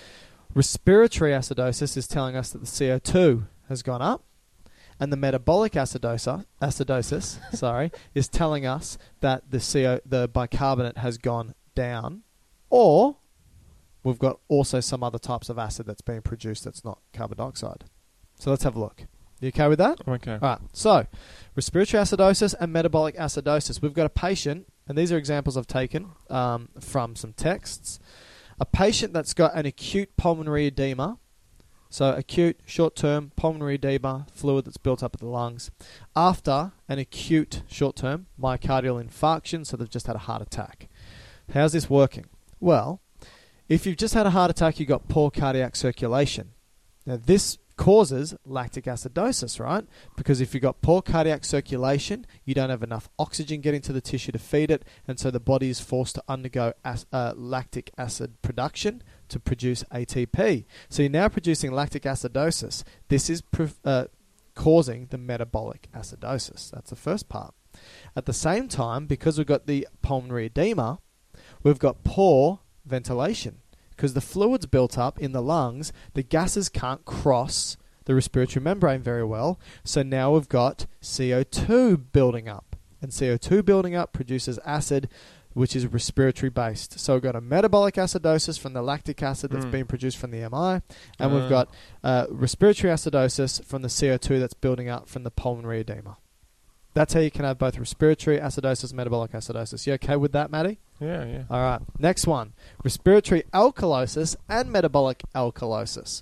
Respiratory acidosis is telling us that the C O two has gone up, and the metabolic acidosa, acidosis sorry, is telling us that the C O, the bicarbonate has gone down, or we've got also some other types of acid that's being produced that's not carbon dioxide. So let's have a look. You okay with that? Okay. All right. So, respiratory acidosis and metabolic acidosis. We've got a patient, and these are examples I've taken um, from some texts. A patient that's got an acute pulmonary edema, so acute short-term pulmonary edema, fluid that's built up at the lungs, after an acute short-term myocardial infarction, so they've just had a heart attack. How's this working? Well, if you've just had a heart attack, you've got poor cardiac circulation. Now, this causes lactic acidosis, right? Because if you've got poor cardiac circulation, you don't have enough oxygen getting to the tissue to feed it, and so the body is forced to undergo ac- uh, lactic acid production to produce A T P. So you're now producing lactic acidosis. This is pr- uh, causing the metabolic acidosis. That's the first part. At the same time, because we've got the pulmonary edema, we've got poor ventilation. Because the fluid's built up in the lungs, the gases can't cross the respiratory membrane very well. So now we've got C O two building up. And C O two building up produces acid, which is respiratory based. So we've got a metabolic acidosis from the lactic acid that's Mm. being produced from the M I. And we've Uh. got uh, respiratory acidosis from the C O two that's building up from the pulmonary edema. That's how you can have both respiratory acidosis and metabolic acidosis. You okay with that, Matty? Yeah, yeah. All right. Next one. Respiratory alkalosis and metabolic alkalosis.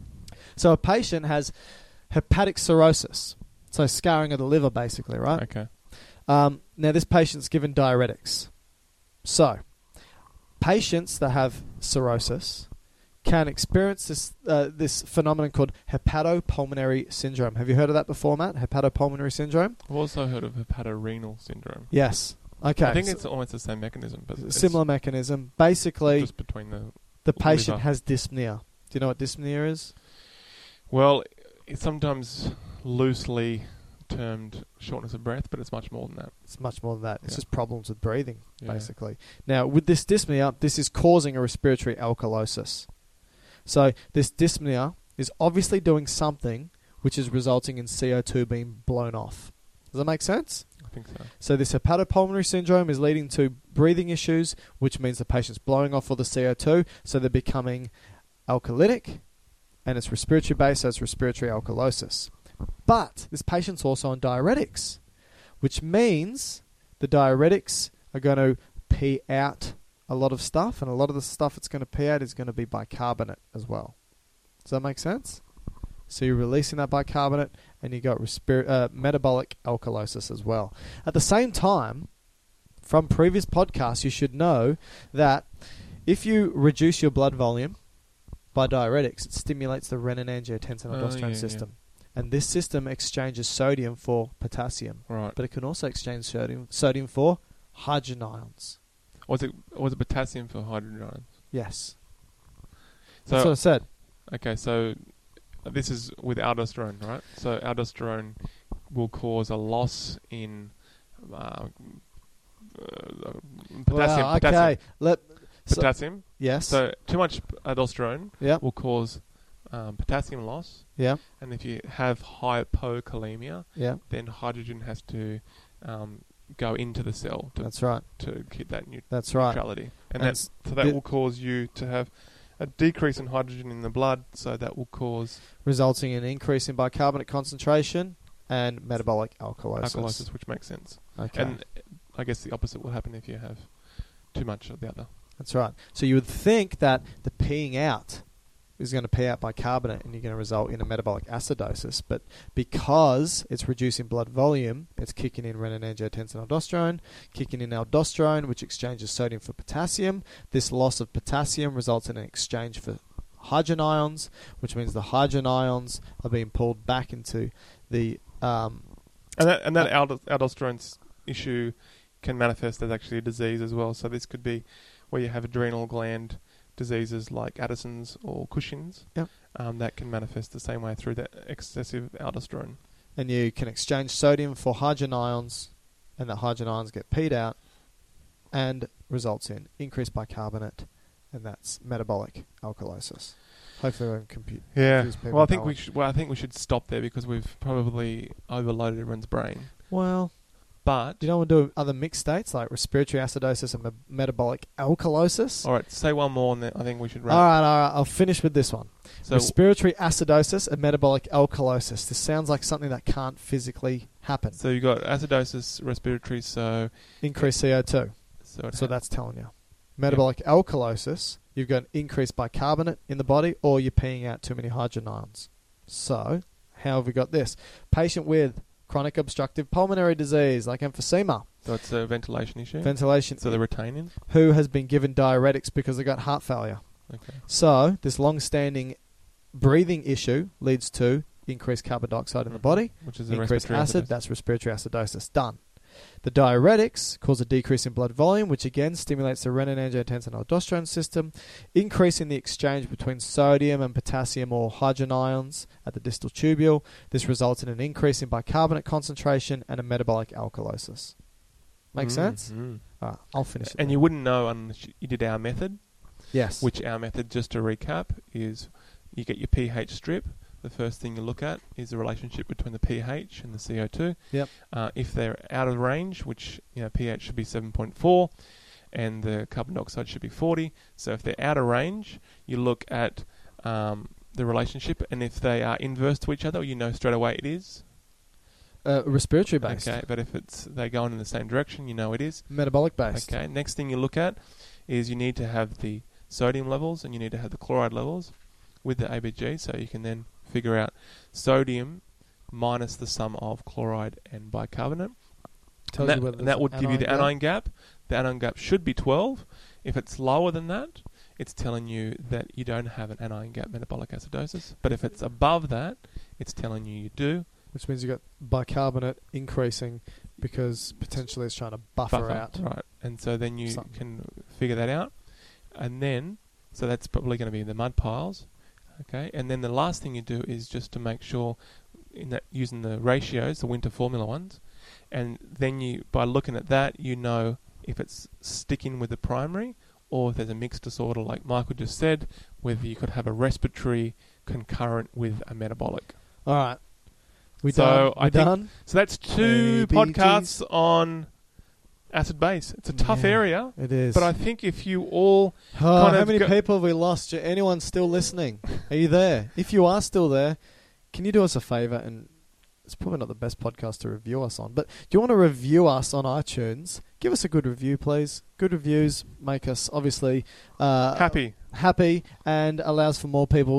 So a patient has hepatic cirrhosis. So scarring of the liver, basically, right? Okay. Um, now, this patient's given diuretics. So, patients that have cirrhosis can experience this uh, this phenomenon called hepatopulmonary syndrome. Have you heard of that before, Matt? Hepatopulmonary syndrome? I've also heard of hepatorenal syndrome. Yes. Okay. I think so it's almost the same mechanism, but it's similar mechanism. Basically, just between the. the patient liver. has dyspnea. Do you know what dyspnea is? Well, it's sometimes loosely termed shortness of breath, but it's much more than that. It's much more than that. It's Yeah. just problems with breathing, Yeah. basically. Now, with this dyspnea, this is causing a respiratory alkalosis. So this dyspnea is obviously doing something which is resulting in C O two being blown off. Does that make sense? I think so. So this hepatopulmonary syndrome is leading to breathing issues, which means the patient's blowing off all the C O two, so they're becoming alkalytic, and it's respiratory based, so it's respiratory alkalosis. But this patient's also on diuretics, which means the diuretics are going to pee out a lot of stuff, and a lot of the stuff it's going to pee out is going to be bicarbonate as well. Does that make sense? So you're releasing that bicarbonate, and you got respir- uh, metabolic alkalosis as well. At the same time, from previous podcasts, you should know that if you reduce your blood volume by diuretics, it stimulates the renin-angiotensin-aldosterone Oh, yeah, system. And this system exchanges sodium for potassium. Right. But it can also exchange sodium, sodium for hydrogen ions. Was it was it potassium for hydrogen ions? Yes. So That's what I said. okay, so this is with aldosterone, right? So aldosterone will cause a loss in uh, uh, potassium. Well, okay. Potassium. Let, so, potassium. yes. So too much aldosterone yeah. will cause um, potassium loss, Yeah. and if you have hypokalemia, Yeah. then hydrogen has to um, go into the cell to That's right. to hit that neut- That's right. neutrality, and, And that's so that th- will cause you to have a decrease in hydrogen in the blood. So that will cause Resulting in an increase in bicarbonate concentration and metabolic alkalosis. alkalosis, which makes sense. Okay. And I guess the opposite will happen if you have too much of the other. That's right. So you would think that the peeing out is going to pee out bicarbonate and you're going to result in a metabolic acidosis. But because it's reducing blood volume, it's kicking in renin-angiotensin-aldosterone, kicking in aldosterone, which exchanges sodium for potassium. This loss of potassium results in an exchange for hydrogen ions, which means the hydrogen ions are being pulled back into the... Um, And that and that aldo- aldosterone s- issue can manifest as actually a disease as well. So this could be where you have adrenal gland diseases like Addison's or Cushing's. Yep. Um, that can manifest the same way through that excessive aldosterone. and you can exchange sodium for hydrogen ions, and the hydrogen ions get peed out and results in increased bicarbonate, and that's metabolic alkalosis. Hopefully, I won't compute. Yeah. confuse people Well, I think with we that should. Well, I think we should stop there because we've probably overloaded everyone's brain. one. Well, But do you know what we'll do other mixed states like respiratory acidosis and me- metabolic alkalosis? all right, say one more, and then I think we should wrap. All right, all right. I'll finish with this one. So Respiratory acidosis and metabolic alkalosis. This sounds like something that can't physically happen. so you got acidosis, respiratory. So Increased C O two. so it So ha- that's telling you. Metabolic alkalosis, you've got increased bicarbonate in the body, or you're peeing out too many hydrogen ions. So, how have we got this? Patient with chronic obstructive pulmonary disease, like emphysema, so it's a ventilation issue. ventilation, so they're retaining. who has been given diuretics because they got heart failure. Okay. So, this long-standing breathing issue leads to increased carbon dioxide in the Mhm. body, Which is a increased respiratory acid, acidosis. that's respiratory acidosis. Done. The diuretics cause a decrease in blood volume, which again stimulates the renin-angiotensin-aldosterone system, increasing the exchange between sodium and potassium or hydrogen ions at the distal tubule. This results in an increase in bicarbonate concentration and a metabolic alkalosis. Make Mm, sense? mm. All right, I'll finish it. And there. you wouldn't know unless you did our method. Yes. Which our method, just to recap, is you get your pH strip. The first thing you look at is the relationship between the pH and the C O two. Yep. Uh, if they're out of range, which you know pH should be seven point four, and the carbon dioxide should be forty. So if they're out of range, you look at um, the relationship, and if they are inverse to each other, you know straight away it is. Uh, respiratory based. Okay, but if it's they go in the same direction, you know it is. Metabolic based. Okay. Next thing you look at is you need to have the sodium levels and you need to have the chloride levels with the A B G, so you can then figure out sodium minus the sum of chloride and bicarbonate. Tells and you that, whether and that there's would an give you the anion anion gap. The anion gap should be twelve. If it's lower than that, it's telling you that you don't have an anion gap metabolic acidosis. But if it's above that, it's telling you you do. Which means you've got bicarbonate increasing because potentially it's trying to buffer, Buffer, out. right? And so then you something. can figure that out, and then so that's probably going to be the mud piles, okay. And then the last thing you do is just to make sure in that using the ratios, the winter formula ones, and then you by looking at that you know if it's sticking with the primary or if there's a mixed disorder like Michael just said, whether you could have a respiratory concurrent with a metabolic. All right. We So done? I We think- done? So that's two A B Gs. podcasts on acid base. It's a tough Yeah, area. It is. But I think if you all Oh, kind how of many go- people have we lost? Are anyone still listening? Are you there? If you are still there, can you do us a favour? And it's probably not the best podcast to review us on, but do you want to review us on iTunes? Give us a good review, please. Good reviews make us obviously uh, happy. happy and allows for more people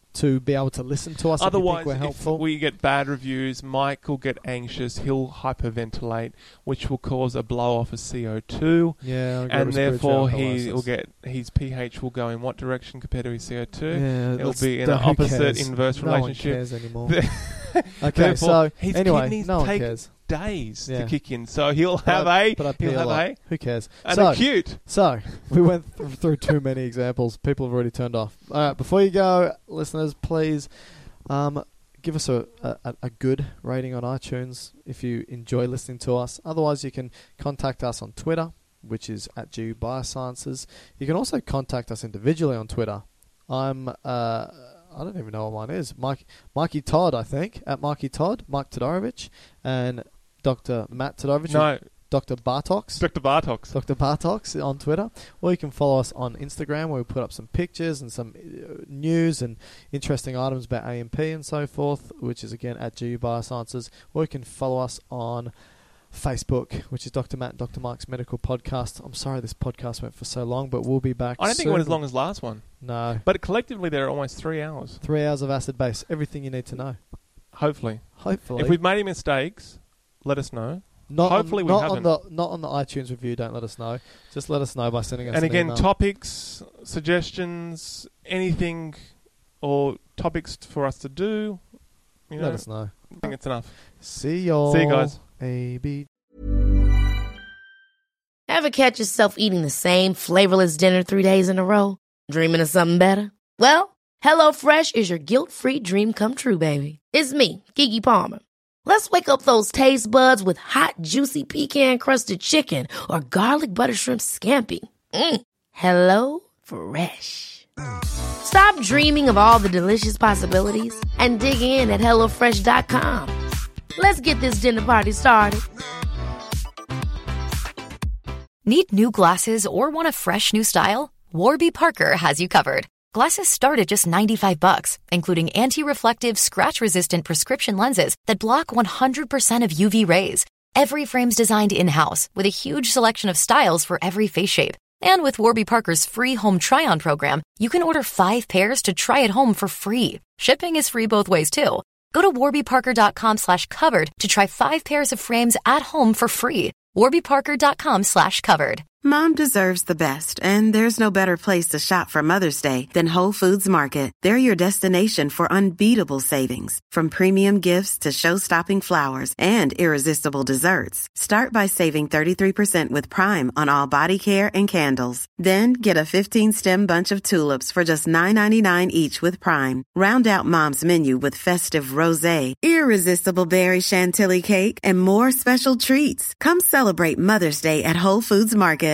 to be able to listen to us. Otherwise, if you think we're helpful. if we get bad reviews, Mike will get anxious. He'll hyperventilate, which will cause a blow off of C O two. Yeah, and therefore he will get his pH will go in what direction compared to his C O two? Yeah, it'll be in the, an opposite cares? inverse no relationship. No one cares anymore. okay, therefore, so his anyway, kidneys no one take cares. days Yeah. to kick in, so he'll But have I- a but I pee he'll a have lot. a Who cares? an so, acute. So we went th- through too many examples. People have already turned off. All right, before you go, listeners, please um, give us a, a, a good rating on iTunes if you enjoy listening to us. Otherwise, you can contact us on Twitter, which is at G U Biosciences. You can also contact us individually on Twitter. I'm uh, I don't even know what mine is. Mike Mikey Todd, I think, at Mikey Todd, Mike Todorovich, and Doctor Matt Todorovich. No, Doctor Bartox. Doctor Bartox. Doctor Bartox on Twitter, or you can follow us on Instagram where we put up some pictures and some uh, news and interesting items about A M P and so forth, which is again at G U Biosciences, or you can follow us on Facebook, which is Doctor Matt and Doctor Mike's Medical Podcast. I'm sorry this podcast went for so long, but we'll be back I don't soon. think it went as long as last one. No. But collectively, they're almost three hours. Three hours of acid base. Everything you need to know. Hopefully. Hopefully. If we've made any mistakes, let us know. Not Hopefully on, we not haven't. On the, not on the iTunes review, don't let us know. Just let us know by sending us And an again, email. topics, suggestions, anything, or topics for us to do. You know, Let us know. I think it's enough. See y'all. See you guys. A B. Ever catch yourself eating the same flavorless dinner three days in a row? Dreaming of something better? Well, HelloFresh is your guilt-free dream come true, baby. It's me, Keke Palmer. Let's wake up those taste buds with hot, juicy pecan-crusted chicken or garlic butter shrimp scampi. Mm. Hello Fresh. Stop dreaming of all the delicious possibilities and dig in at hello fresh dot com. Let's get this dinner party started. Need new glasses or want a fresh new style? Warby Parker has you covered. Glasses start at just ninety-five bucks, including anti-reflective, scratch-resistant prescription lenses that block one hundred percent of U V rays. Every frame's designed in-house with a huge selection of styles for every face shape. And with Warby Parker's free home try-on program, you can order five pairs to try at home for free. Shipping is free both ways, too. Go to warbyparker.com slash covered to try five pairs of frames at home for free. warbyparker.com slash covered. Mom deserves the best, and there's no better place to shop for Mother's Day than Whole Foods Market. They're your destination for unbeatable savings, from premium gifts to show-stopping flowers and irresistible desserts. Start by saving thirty-three percent with Prime on all body care and candles. Then get a fifteen-stem bunch of tulips for just nine ninety-nine each with Prime. Round out Mom's menu with festive rosé, irresistible berry chantilly cake, and more special treats. Come celebrate Mother's Day at Whole Foods Market.